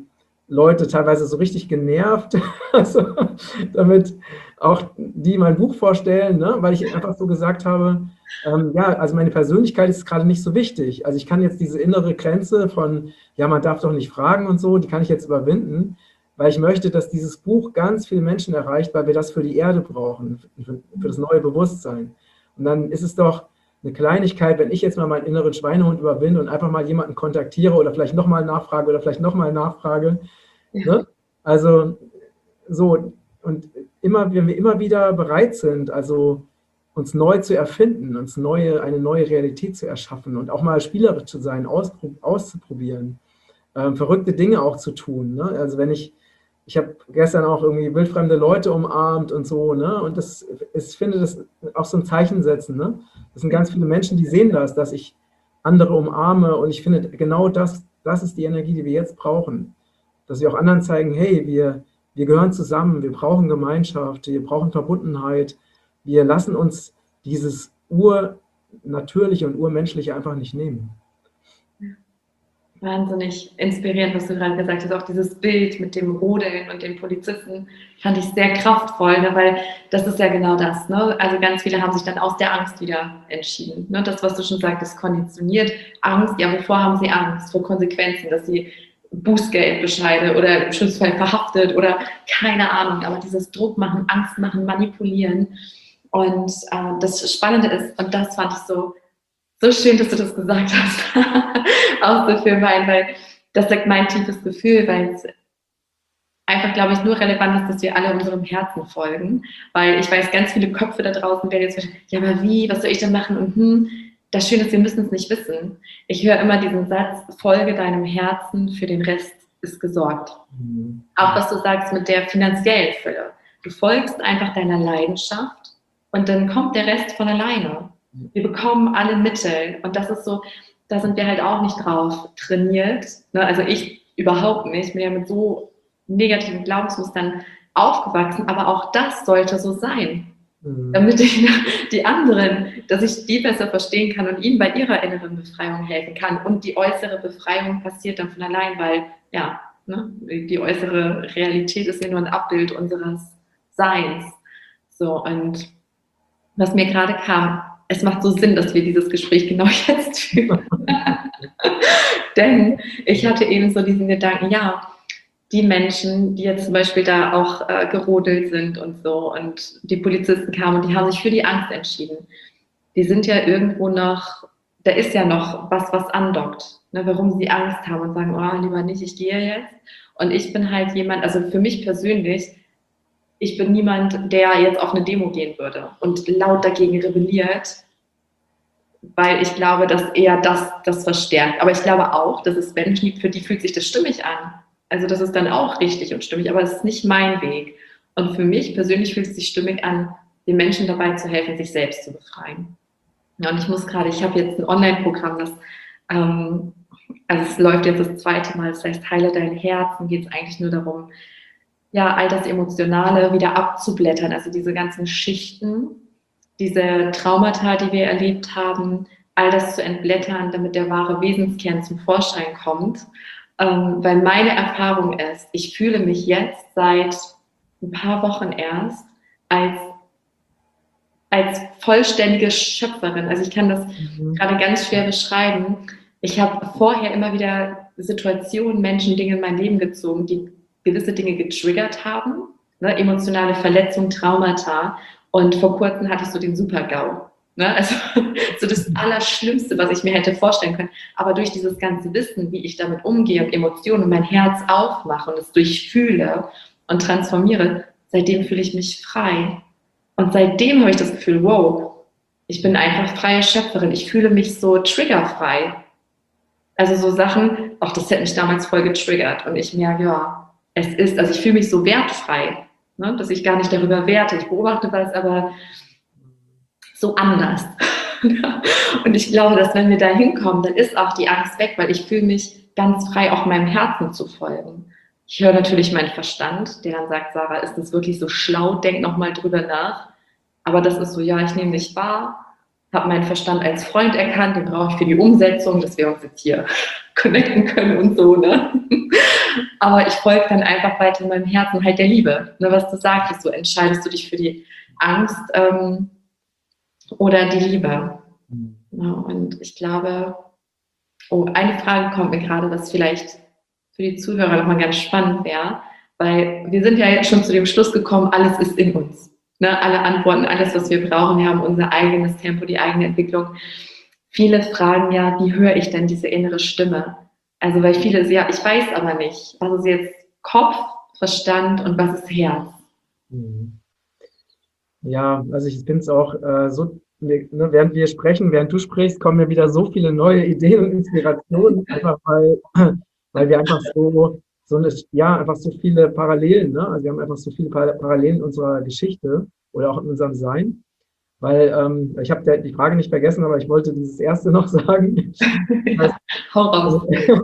Leute teilweise so richtig genervt, also, damit auch die mein Buch vorstellen, ne? Weil ich einfach so gesagt habe, also meine Persönlichkeit ist gerade nicht so wichtig. Also ich kann jetzt diese innere Grenze von, man darf doch nicht fragen und so, die kann ich jetzt überwinden, weil ich möchte, dass dieses Buch ganz viele Menschen erreicht, weil wir das für die Erde brauchen, für das neue Bewusstsein. Und dann ist es doch eine Kleinigkeit, wenn ich jetzt mal meinen inneren Schweinehund überwinde und einfach mal jemanden kontaktiere oder vielleicht nochmal nachfrage oder vielleicht nochmal nachfrage. Ja. Ne? Also so, und wenn wir immer wieder bereit sind, also uns neu zu erfinden, eine neue Realität zu erschaffen und auch mal spielerisch zu sein, auszuprobieren, verrückte Dinge auch zu tun. Ne? Also ich habe gestern auch irgendwie wildfremde Leute umarmt und so, ne? Und ich finde das auch so ein Zeichen setzen, ne? Das sind ganz viele Menschen, die sehen das, dass ich andere umarme, und ich finde genau das ist die Energie, die wir jetzt brauchen. Dass wir auch anderen zeigen, hey, wir gehören zusammen, wir brauchen Gemeinschaft, wir brauchen Verbundenheit, wir lassen uns dieses Urnatürliche und Urmenschliche einfach nicht nehmen. Wahnsinnig inspirierend, was du gerade gesagt hast. Auch dieses Bild mit dem Rodeln und den Polizisten fand ich sehr kraftvoll, ne? Weil das ist ja genau das. Ne? Also ganz viele haben sich dann aus der Angst wieder entschieden. Ne? Das, was du schon sagtest, konditioniert. Angst, ja, wovor haben sie Angst? Vor Konsequenzen, dass sie Bußgeldbescheide oder im Schutzfall verhaftet oder keine Ahnung. Aber dieses Druck machen, Angst machen, manipulieren. Und das Spannende ist, und das fand ich so schön, dass du das gesagt hast, auch so für weil das sagt mein tiefes Gefühl, weil es einfach, glaube ich, nur relevant ist, dass wir alle unserem Herzen folgen, weil ich weiß, ganz viele Köpfe da draußen werden jetzt, ja, aber wie, was soll ich denn machen und das Schöne ist, wir müssen es nicht wissen. Ich höre immer diesen Satz, folge deinem Herzen, für den Rest ist gesorgt. Auch was du sagst mit der finanziellen Fülle. Du folgst einfach deiner Leidenschaft und dann kommt der Rest von alleine. Wir bekommen alle Mittel und das ist so, da sind wir halt auch nicht drauf trainiert. Ne? Also ich überhaupt nicht. Ich bin ja mit so negativen Glaubensmustern aufgewachsen, aber auch das sollte so sein. Damit ich die anderen, dass ich die besser verstehen kann und ihnen bei ihrer inneren Befreiung helfen kann. Und die äußere Befreiung passiert dann von allein, weil ja, ne, die äußere Realität ist ja nur ein Abbild unseres Seins. So, und was mir gerade kam, es macht so Sinn, dass wir dieses Gespräch genau jetzt führen. Denn ich hatte eben so diesen Gedanken, ja, die Menschen, die jetzt zum Beispiel da auch gerodelt sind und so und die Polizisten kamen und die haben sich für die Angst entschieden. Die sind ja irgendwo noch, da ist ja noch was andockt, ne, warum sie Angst haben und sagen, oh, lieber nicht, ich gehe jetzt. Und ich bin halt jemand, also für mich persönlich, ich bin niemand, der jetzt auf eine Demo gehen würde und laut dagegen rebelliert, weil ich glaube, dass eher das verstärkt. Aber ich glaube auch, dass es Menschen gibt, für die fühlt sich das stimmig an. Also das ist dann auch richtig und stimmig, aber es ist nicht mein Weg. Und für mich persönlich fühlt es sich stimmig an, den Menschen dabei zu helfen, sich selbst zu befreien. Ja, und ich habe jetzt ein Online-Programm, also es läuft jetzt das 2. Mal, das heißt, heile dein Herzen, geht es eigentlich nur darum, ja, all das Emotionale wieder abzublättern, also diese ganzen Schichten, diese Traumata, die wir erlebt haben, all das zu entblättern, damit der wahre Wesenskern zum Vorschein kommt. Weil meine Erfahrung ist, ich fühle mich jetzt seit ein paar Wochen erst als vollständige Schöpferin. Also ich kann das gerade ganz schwer beschreiben. Ich habe vorher immer wieder Situationen, Menschen, Dinge in mein Leben gezogen, die gewisse Dinge getriggert haben, ne? Emotionale Verletzungen, Traumata. Und vor kurzem hatte ich so den Super-GAU. Ne? Also so das Allerschlimmste, was ich mir hätte vorstellen können. Aber durch dieses ganze Wissen, wie ich damit umgehe und Emotionen und mein Herz aufmache und es durchfühle und transformiere, seitdem fühle ich mich frei. Und seitdem habe ich das Gefühl, wow, ich bin einfach freie Schöpferin. Ich fühle mich so triggerfrei. Also so Sachen, auch das hat mich damals voll getriggert. Und ich merke, ja, also ich fühle mich so wertfrei, ne, dass ich gar nicht darüber werte. Ich beobachte was, aber so anders. Und ich glaube, dass wenn wir da hinkommen, dann ist auch die Angst weg, weil ich fühle mich ganz frei, auch meinem Herzen zu folgen. Ich höre natürlich meinen Verstand, der dann sagt, Sarah, ist das wirklich so schlau? Denk nochmal drüber nach. Aber das ist so, ja, ich nehme dich wahr, habe meinen Verstand als Freund erkannt, den brauche ich für die Umsetzung, dass wir uns jetzt hier connecten können und so, ne? Aber ich folge dann einfach weiter meinem Herzen, halt der Liebe. Ne, was du sagtest, so entscheidest du dich für die Angst oder die Liebe. Ja, und ich glaube, eine Frage kommt mir gerade, was vielleicht für die Zuhörer nochmal ganz spannend wäre, weil wir sind ja jetzt schon zu dem Schluss gekommen, alles ist in uns. ne, alle Antworten, alles, was wir brauchen. Wir haben unser eigenes Tempo, die eigene Entwicklung. Viele fragen ja, wie höre ich denn diese innere Stimme? Also weil viele, ja, ich weiß aber nicht, was ist jetzt Kopf, Verstand und was ist Herz? Ja, also ich finde es auch so, ne, während wir sprechen, während du sprichst, kommen mir wieder so viele neue Ideen und Inspirationen, einfach weil wir einfach einfach so viele Parallelen, ne? Also wir haben einfach so viele Parallelen in unserer Geschichte oder auch in unserem Sein. Weil ich habe die Frage nicht vergessen, aber ich wollte dieses erste noch sagen. Ja, hau raus.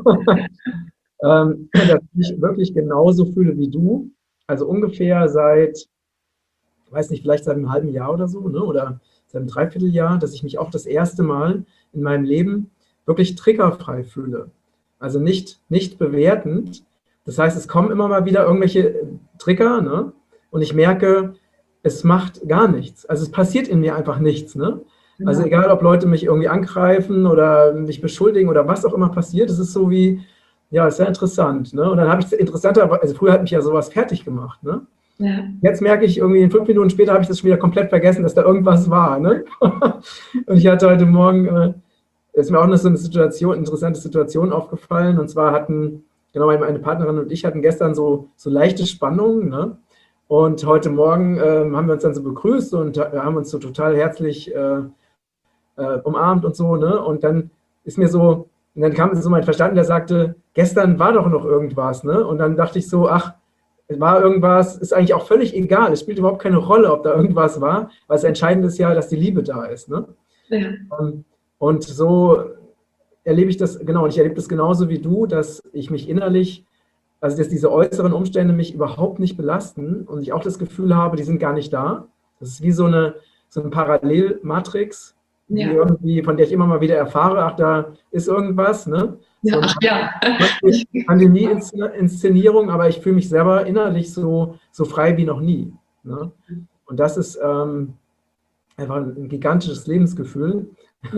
Dass ich mich wirklich genauso fühle wie du. Also ungefähr seit, weiß nicht, vielleicht seit einem halben Jahr oder so, ne? Oder seit einem Dreivierteljahr, dass ich mich auch das erste Mal in meinem Leben wirklich triggerfrei fühle. Also nicht bewertend. Das heißt, es kommen immer mal wieder irgendwelche Trigger, ne? Und ich merke, es macht gar nichts. Also es passiert in mir einfach nichts. Ne? Also egal, ob Leute mich irgendwie angreifen oder mich beschuldigen oder was auch immer passiert, es ist so wie, ja, ist sehr interessant. Ne? Und dann habe ich interessanter, also früher hat mich ja sowas fertig gemacht. Ne? Ja. Jetzt merke ich irgendwie, 5 Minuten später habe ich das schon wieder komplett vergessen, dass da irgendwas war. Ne? Und ich hatte heute Morgen, ist mir auch noch so eine interessante Situation aufgefallen. Und zwar hatten, genau, meine Partnerin und ich hatten gestern so leichte Spannungen, ne? Und heute Morgen haben wir uns dann so begrüßt und haben uns so total herzlich umarmt und so, ne? Und dann kam so mein Verstand, der sagte, gestern war doch noch irgendwas, ne? Und dann dachte ich so, ach, es war irgendwas, ist eigentlich auch völlig egal, es spielt überhaupt keine Rolle, ob da irgendwas war, weil das Entscheidende ist ja, dass die Liebe da ist, ne? Ja. Und so erlebe ich das, genau, und ich erlebe das genauso wie du, dass ich mich innerlich, also dass diese äußeren Umstände mich überhaupt nicht belasten und ich auch das Gefühl habe, die sind gar nicht da. Das ist wie so eine Parallelmatrix, von der ich immer mal wieder erfahre, ach, da ist irgendwas, ne? Ja, so Pandemie-Inszenierung, aber ich fühle mich selber innerlich so frei wie noch nie. Ne? Und das ist einfach ein gigantisches Lebensgefühl.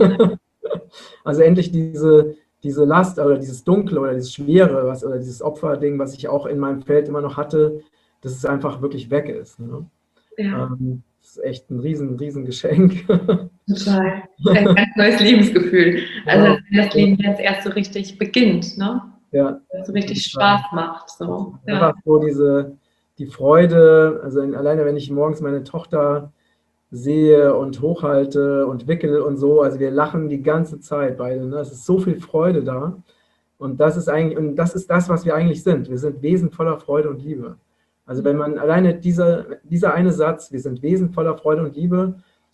Also endlich diese Last oder dieses Dunkle oder dieses Schwere oder dieses Opferding, was ich auch in meinem Feld immer noch hatte, dass es einfach wirklich weg ist. Ne? Ja. Das ist echt ein riesen Geschenk. Total. Ein ganz neues Lebensgefühl. Also wenn das Leben jetzt erst so richtig beginnt, ne? Ja. So richtig Spaß macht. So. Einfach so die Freude, also alleine wenn ich morgens meine Tochter sehe und hochhalte und wickel und so, also wir lachen die ganze Zeit beide, ne? Es ist so viel Freude da und das ist das, was wir eigentlich sind. Wir sind Wesen voller Freude und Liebe. Also wenn man alleine dieser eine Satz, wir sind Wesen voller Freude und Liebe,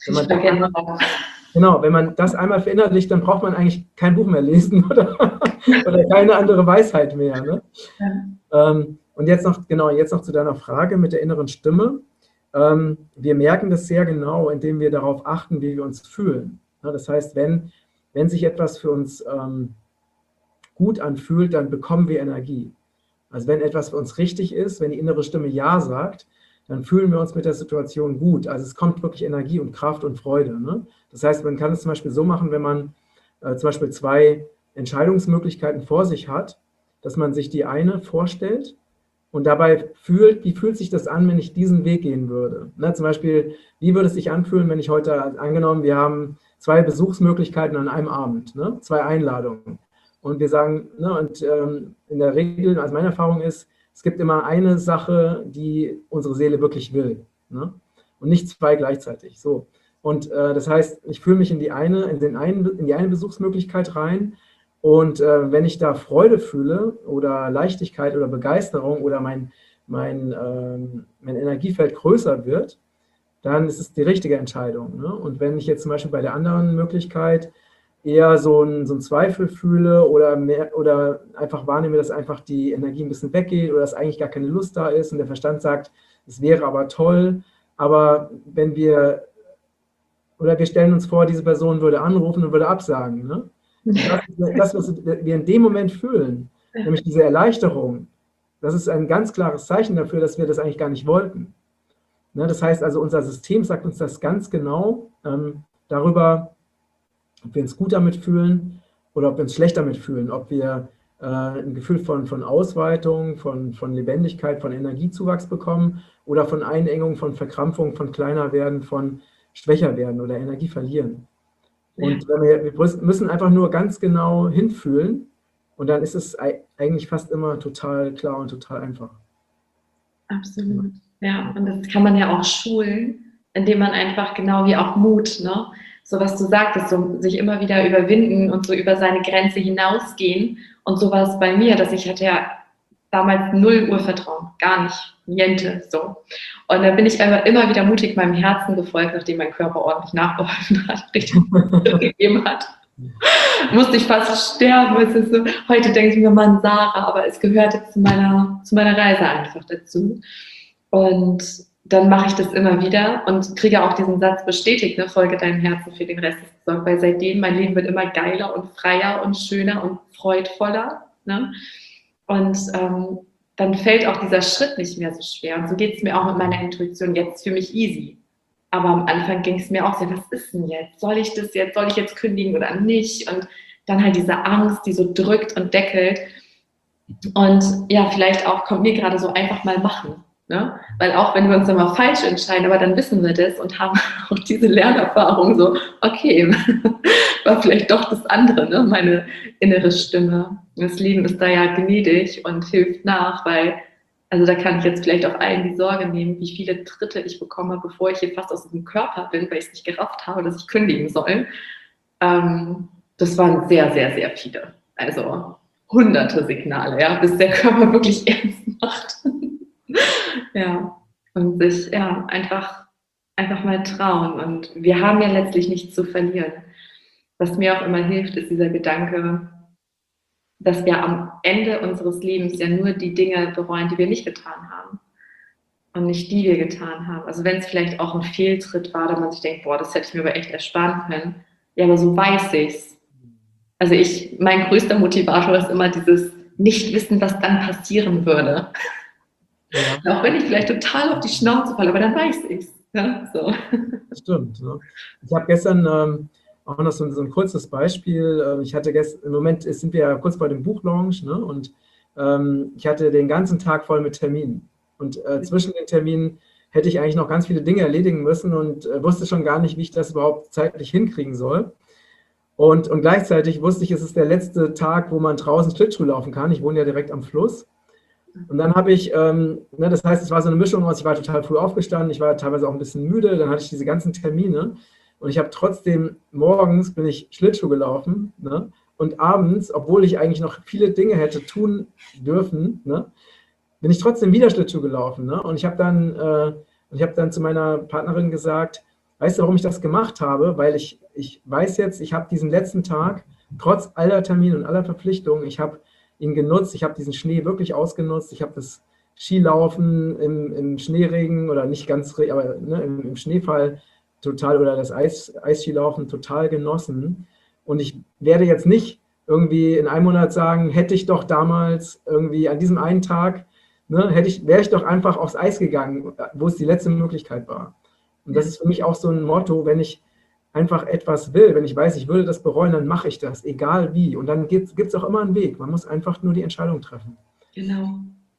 wenn man das einmal verinnerlicht, dann braucht man eigentlich kein Buch mehr lesen oder keine andere Weisheit mehr. Ne? Ja. Und jetzt noch zu deiner Frage mit der inneren Stimme. Wir merken das sehr genau, indem wir darauf achten, wie wir uns fühlen. Ja, das heißt, wenn sich etwas für uns gut anfühlt, dann bekommen wir Energie. Also wenn etwas für uns richtig ist, wenn die innere Stimme Ja sagt, dann fühlen wir uns mit der Situation gut. Also es kommt wirklich Energie und Kraft und Freude. Ne? Das heißt, man kann es zum Beispiel so machen, wenn man zum Beispiel 2 Entscheidungsmöglichkeiten vor sich hat, dass man sich die eine vorstellt und dabei fühlt, wie fühlt sich das an, wenn ich diesen Weg gehen würde. Ne? Zum Beispiel, wie würde es sich anfühlen, wenn ich heute, angenommen, wir haben 2 Besuchsmöglichkeiten an einem Abend, ne? 2 Einladungen. Und wir sagen, ne, und in der Regel, also meine Erfahrung ist, es gibt immer eine Sache, die unsere Seele wirklich will. Ne? Und nicht 2 gleichzeitig. So. Und das heißt, ich fühle mich in die eine Besuchsmöglichkeit rein. Und wenn ich da Freude fühle oder Leichtigkeit oder Begeisterung oder mein Energiefeld größer wird, dann ist es die richtige Entscheidung. Ne? Und wenn ich jetzt zum Beispiel bei der anderen Möglichkeit eher so einen Zweifel fühle oder einfach wahrnehme, dass einfach die Energie ein bisschen weggeht oder dass eigentlich gar keine Lust da ist und der Verstand sagt, es wäre aber toll, aber wir stellen uns vor, diese Person würde anrufen und würde absagen. Ne? Das, was wir in dem Moment fühlen, nämlich diese Erleichterung, das ist ein ganz klares Zeichen dafür, dass wir das eigentlich gar nicht wollten. Ne? Das heißt also, unser System sagt uns das ganz genau darüber, ob wir uns gut damit fühlen oder ob wir uns schlecht damit fühlen, ob wir ein Gefühl von Ausweitung, von Lebendigkeit, von Energiezuwachs bekommen oder von Einengung, von Verkrampfung, von kleiner werden, von schwächer werden oder Energie verlieren. Und wir müssen einfach nur ganz genau hinfühlen und dann ist es eigentlich fast immer total klar und total einfach. Absolut. Ja, und das kann man ja auch schulen, indem man einfach genau wie auch Mut, ne? So was du sagtest, so sich immer wieder überwinden und so über seine Grenze hinausgehen. Und so war es bei mir, dass ich hatte ja damals 0 Urvertrauen, gar nicht, niente, so. Und da bin ich einfach immer wieder mutig meinem Herzen gefolgt, nachdem mein Körper ordentlich nachgeholfen hat, richtig gegeben hat. Musste ich fast sterben. Es ist so, heute denke ich mir, Mann, Sarah, aber es gehört jetzt zu meiner Reise einfach dazu. Und dann mache ich das immer wieder und kriege auch diesen Satz bestätigt, ne, folge deinem Herzen, für den Rest ist gesorgt, weil seitdem mein Leben wird immer geiler und freier und schöner und freudvoller. Ne? Und dann fällt auch dieser Schritt nicht mehr so schwer. Und so geht es mir auch mit meiner Intuition jetzt für mich easy. Aber am Anfang ging es mir auch so, was ist denn jetzt? Soll ich jetzt kündigen oder nicht? Und dann halt diese Angst, die so drückt und deckelt. Und ja, vielleicht auch kommt mir gerade so einfach mal machen. Ne? Weil auch wenn wir uns immer falsch entscheiden, aber dann wissen wir das und haben auch diese Lernerfahrung so, okay, war vielleicht doch das andere, ne? Meine innere Stimme. Das Leben ist da ja gnädig und hilft nach, weil, also da kann ich jetzt vielleicht auch allen die Sorge nehmen, wie viele Tritte ich bekomme, bevor ich hier fast aus diesem Körper bin, weil ich es nicht gerafft habe, dass ich kündigen soll. Das waren sehr, sehr, sehr viele. Also hunderte Signale, ja, bis der Körper wirklich ernst macht. Ja, und sich ja einfach mal trauen. Und wir haben ja letztlich nichts zu verlieren. Was mir auch immer hilft, ist dieser Gedanke, dass wir am Ende unseres Lebens ja nur die Dinge bereuen, die wir nicht getan haben. Und nicht die wir getan haben. Also wenn es vielleicht auch ein Fehltritt war, da man sich denkt, boah, das hätte ich mir aber echt ersparen können. Ja, aber so weiß ich's. Also mein größter Motivator ist immer dieses Nicht-Wissen, was dann passieren würde. Ja. Auch wenn ich vielleicht total auf die Schnauze falle, aber dann weiß ich es. Ja, so. Stimmt. Ne? Ich habe gestern auch noch so ein kurzes Beispiel. Ich hatte im Moment sind wir ja kurz bei dem Buchlaunch, ne? Und ich hatte den ganzen Tag voll mit Terminen. Und zwischen den Terminen hätte ich eigentlich noch ganz viele Dinge erledigen müssen und wusste schon gar nicht, wie ich das überhaupt zeitlich hinkriegen soll. Und gleichzeitig wusste ich, es ist der letzte Tag, wo man draußen Schlittschuh laufen kann. Ich wohne ja direkt am Fluss. Und dann habe ich, das heißt, es war so eine Mischung aus, ich war total früh aufgestanden, ich war teilweise auch ein bisschen müde, dann hatte ich diese ganzen Termine und ich habe trotzdem, morgens bin ich Schlittschuh gelaufen, ne? Und abends, obwohl ich eigentlich noch viele Dinge hätte tun dürfen, ne, bin ich trotzdem wieder Schlittschuh gelaufen. Ne? Und ich habe dann zu meiner Partnerin gesagt, weißt du, warum ich das gemacht habe? Weil ich weiß jetzt, ich habe diesen letzten Tag, trotz aller Termine und aller Verpflichtungen, ich habe ihn genutzt, ich habe diesen Schnee wirklich ausgenutzt, ich habe das Skilaufen im Schneeregen oder nicht ganz, aber ne, im Schneefall total oder das Eisskilaufen total genossen. Und ich werde jetzt nicht irgendwie in einem Monat sagen, hätte ich doch damals irgendwie an diesem einen Tag, ne, wäre ich doch einfach aufs Eis gegangen, wo es die letzte Möglichkeit war. Und das ist für mich auch so ein Motto, wenn ich einfach etwas will, wenn ich weiß, ich würde das bereuen, dann mache ich das, egal wie. Und dann gibt es auch immer einen Weg. Man muss einfach nur die Entscheidung treffen. Genau,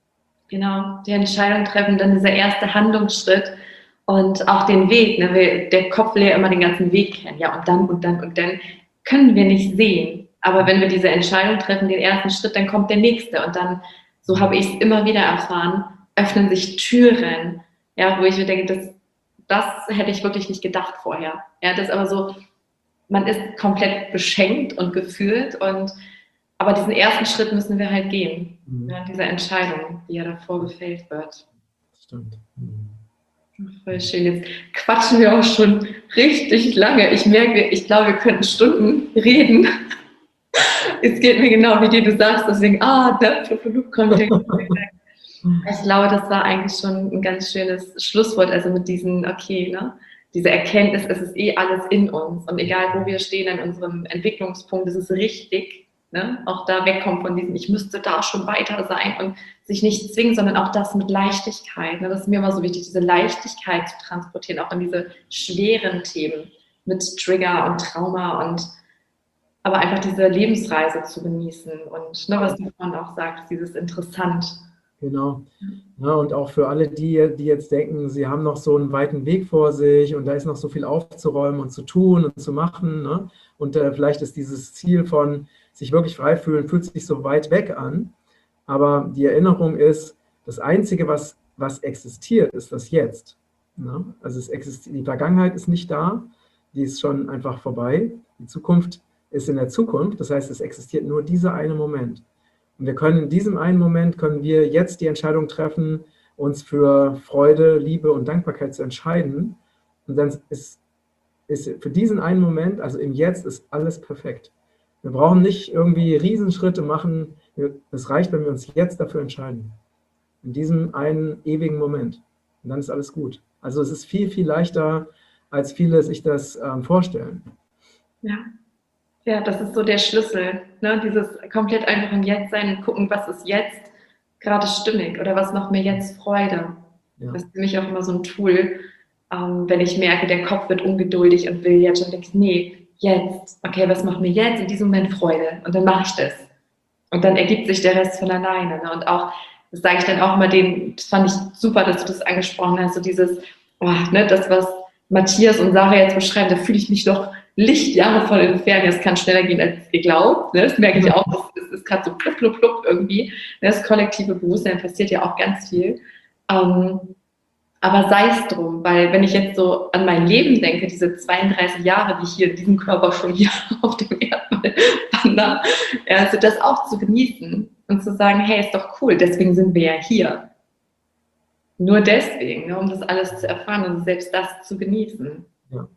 die Entscheidung treffen, dann dieser erste Handlungsschritt und auch den Weg, ne, weil der Kopf will ja immer den ganzen Weg kennen. Ja, und dann können wir nicht sehen. Aber wenn wir diese Entscheidung treffen, den ersten Schritt, dann kommt der nächste. Und dann, so habe ich es immer wieder erfahren, öffnen sich Türen, ja, wo ich mir denke, das hätte ich wirklich nicht gedacht vorher. Ja, das ist aber so, man ist komplett beschenkt und gefühlt aber diesen ersten Schritt müssen wir halt gehen. Ja, diese Entscheidung, die ja davor gefällt wird. Stimmt. Voll schön. Jetzt quatschen wir auch schon richtig lange. Ich merke, ich glaube, wir könnten Stunden reden. Es geht mir genau wie dir, du sagst, deswegen, ich glaube, das war eigentlich schon ein ganz schönes Schlusswort, also mit diesen, okay, ne, diese Erkenntnis, es ist alles in uns und egal, wo wir stehen an unserem Entwicklungspunkt, es ist richtig, ne, auch da wegkommen von diesem, ich müsste da schon weiter sein und sich nicht zwingen, sondern auch das mit Leichtigkeit, ne, das ist mir immer so wichtig, diese Leichtigkeit zu transportieren, auch in diese schweren Themen mit Trigger und Trauma und aber einfach diese Lebensreise zu genießen und ne, was du vorhin auch sagst, dieses interessant. Genau. Ja, und auch für alle, die jetzt denken, sie haben noch so einen weiten Weg vor sich und da ist noch so viel aufzuräumen und zu tun und zu machen. Ne? Und vielleicht ist dieses Ziel von sich wirklich frei fühlen, fühlt sich so weit weg an. Aber die Erinnerung ist, das Einzige, was existiert, ist das Jetzt. Ne? Also die Vergangenheit ist nicht da, die ist schon einfach vorbei. Die Zukunft ist in der Zukunft, das heißt, es existiert nur dieser eine Moment. Und wir können in diesem einen Moment, können wir jetzt die Entscheidung treffen, uns für Freude, Liebe und Dankbarkeit zu entscheiden. Und dann ist für diesen einen Moment, also im Jetzt, ist alles perfekt. Wir brauchen nicht irgendwie Riesenschritte machen. Es reicht, wenn wir uns jetzt dafür entscheiden. In diesem einen ewigen Moment. Und dann ist alles gut. Also es ist viel, viel leichter, als viele sich das vorstellen. Ja. Ja, das ist so der Schlüssel, ne? Dieses komplett einfach im Jetzt sein und gucken, was ist jetzt gerade stimmig oder was macht mir jetzt Freude. Ja. Das ist für mich auch immer so ein Tool, wenn ich merke, der Kopf wird ungeduldig und will jetzt schon, denke ich, nee, jetzt, okay, was macht mir jetzt in diesem Moment Freude? Und dann mache ich das. Und dann ergibt sich der Rest von alleine. Ne? Und auch, das sage ich dann auch mal das fand ich super, dass du das angesprochen hast, so dieses, ne, das, was Matthias und Sarah jetzt beschreiben, da fühle ich mich doch Lichtjahre voll entfernt. Das kann schneller gehen als geglaubt. Ne? Das merke ich auch. Das ist gerade so plupp, plupp, plupp irgendwie. Das kollektive Bewusstsein passiert ja auch ganz viel. Aber sei es drum, weil wenn ich jetzt so an mein Leben denke, diese 32 Jahre, die ich hier in diesem Körper schon hier auf dem Erdball wandere, also das auch zu genießen und zu sagen, hey, ist doch cool, deswegen sind wir ja hier. Nur deswegen, ne, um das alles zu erfahren und selbst das zu genießen. Ja.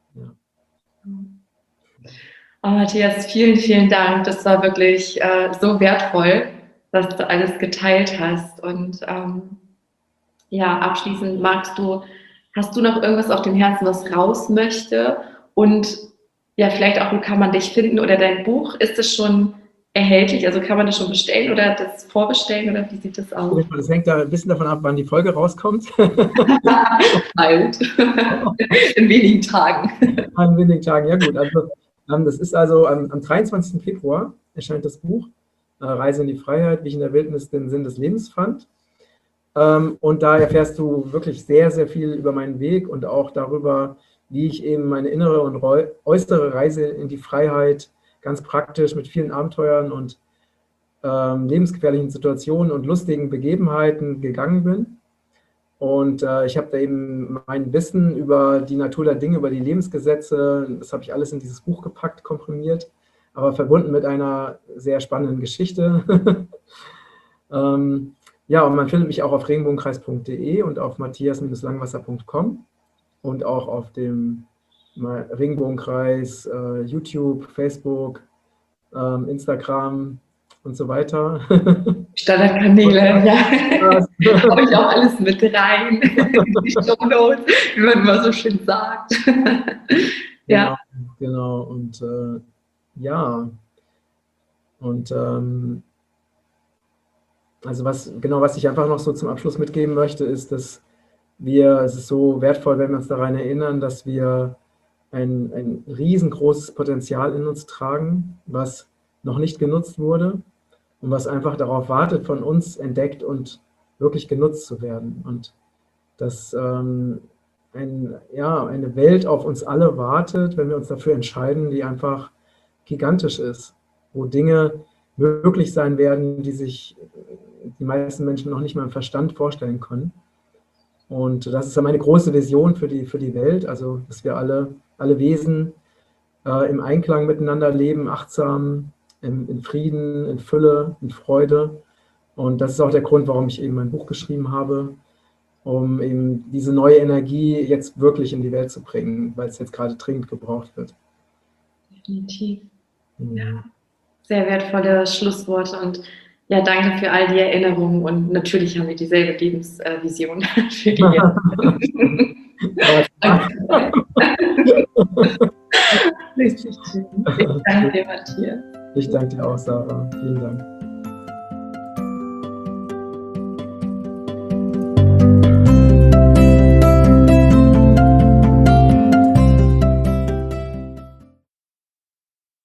Oh, Matthias, vielen, vielen Dank. Das war wirklich so wertvoll, dass du alles geteilt hast. Und ja, abschließend hast du noch irgendwas auf dem Herzen, was raus möchte? Und ja, vielleicht auch, wo kann man dich finden oder dein Buch? Ist es schon erhältlich? Also kann man das schon bestellen oder das vorbestellen oder wie sieht das aus? Das hängt da ein bisschen davon ab, wann die Folge rauskommt. Bald. In wenigen Tagen. In wenigen Tagen, ja gut. Also, das ist also am 23. Februar erscheint das Buch Reise in die Freiheit, wie ich in der Wildnis den Sinn des Lebens fand. Und da erfährst du wirklich sehr, sehr viel über meinen Weg und auch darüber, wie ich eben meine innere und äußere Reise in die Freiheit ganz praktisch mit vielen Abenteuern und lebensgefährlichen Situationen und lustigen Begebenheiten gegangen bin. Und ich habe da eben mein Wissen über die Natur der Dinge, über die Lebensgesetze, das habe ich alles in dieses Buch gepackt, komprimiert, aber verbunden mit einer sehr spannenden Geschichte. Ja, und man findet mich auch auf regenbogenkreis.de und auf matthias-langwasser.com und auch auf dem Regenbogenkreis, YouTube, Facebook, Instagram und so weiter. Standardkanäle, ja. Habe ich auch alles mit rein. Die Shownotes, wie man immer so schön sagt. Ja. Genau. Und ja. Und also was ich einfach noch so zum Abschluss mitgeben möchte, ist, dass es ist so wertvoll, wenn wir uns daran erinnern, dass wir ein riesengroßes Potenzial in uns tragen, was noch nicht genutzt wurde und was einfach darauf wartet, von uns entdeckt und wirklich genutzt zu werden. Und dass eine Welt auf uns alle wartet, wenn wir uns dafür entscheiden, die einfach gigantisch ist, wo Dinge möglich sein werden, die sich die meisten Menschen noch nicht mal im Verstand vorstellen können. Und das ist ja meine große Vision für die Welt, also dass wir alle Wesen im Einklang miteinander leben, achtsam, in Frieden, in Fülle, in Freude. Und das ist auch der Grund, warum ich eben mein Buch geschrieben habe, um eben diese neue Energie jetzt wirklich in die Welt zu bringen, weil es jetzt gerade dringend gebraucht wird. Definitiv. Ja. Sehr wertvolle Schlussworte und ja, danke für all die Erinnerungen und natürlich haben wir dieselbe Lebensvision für die Richtig schön. Ich danke dir, Matthias. Ich danke dir auch, Sarah. Vielen Dank.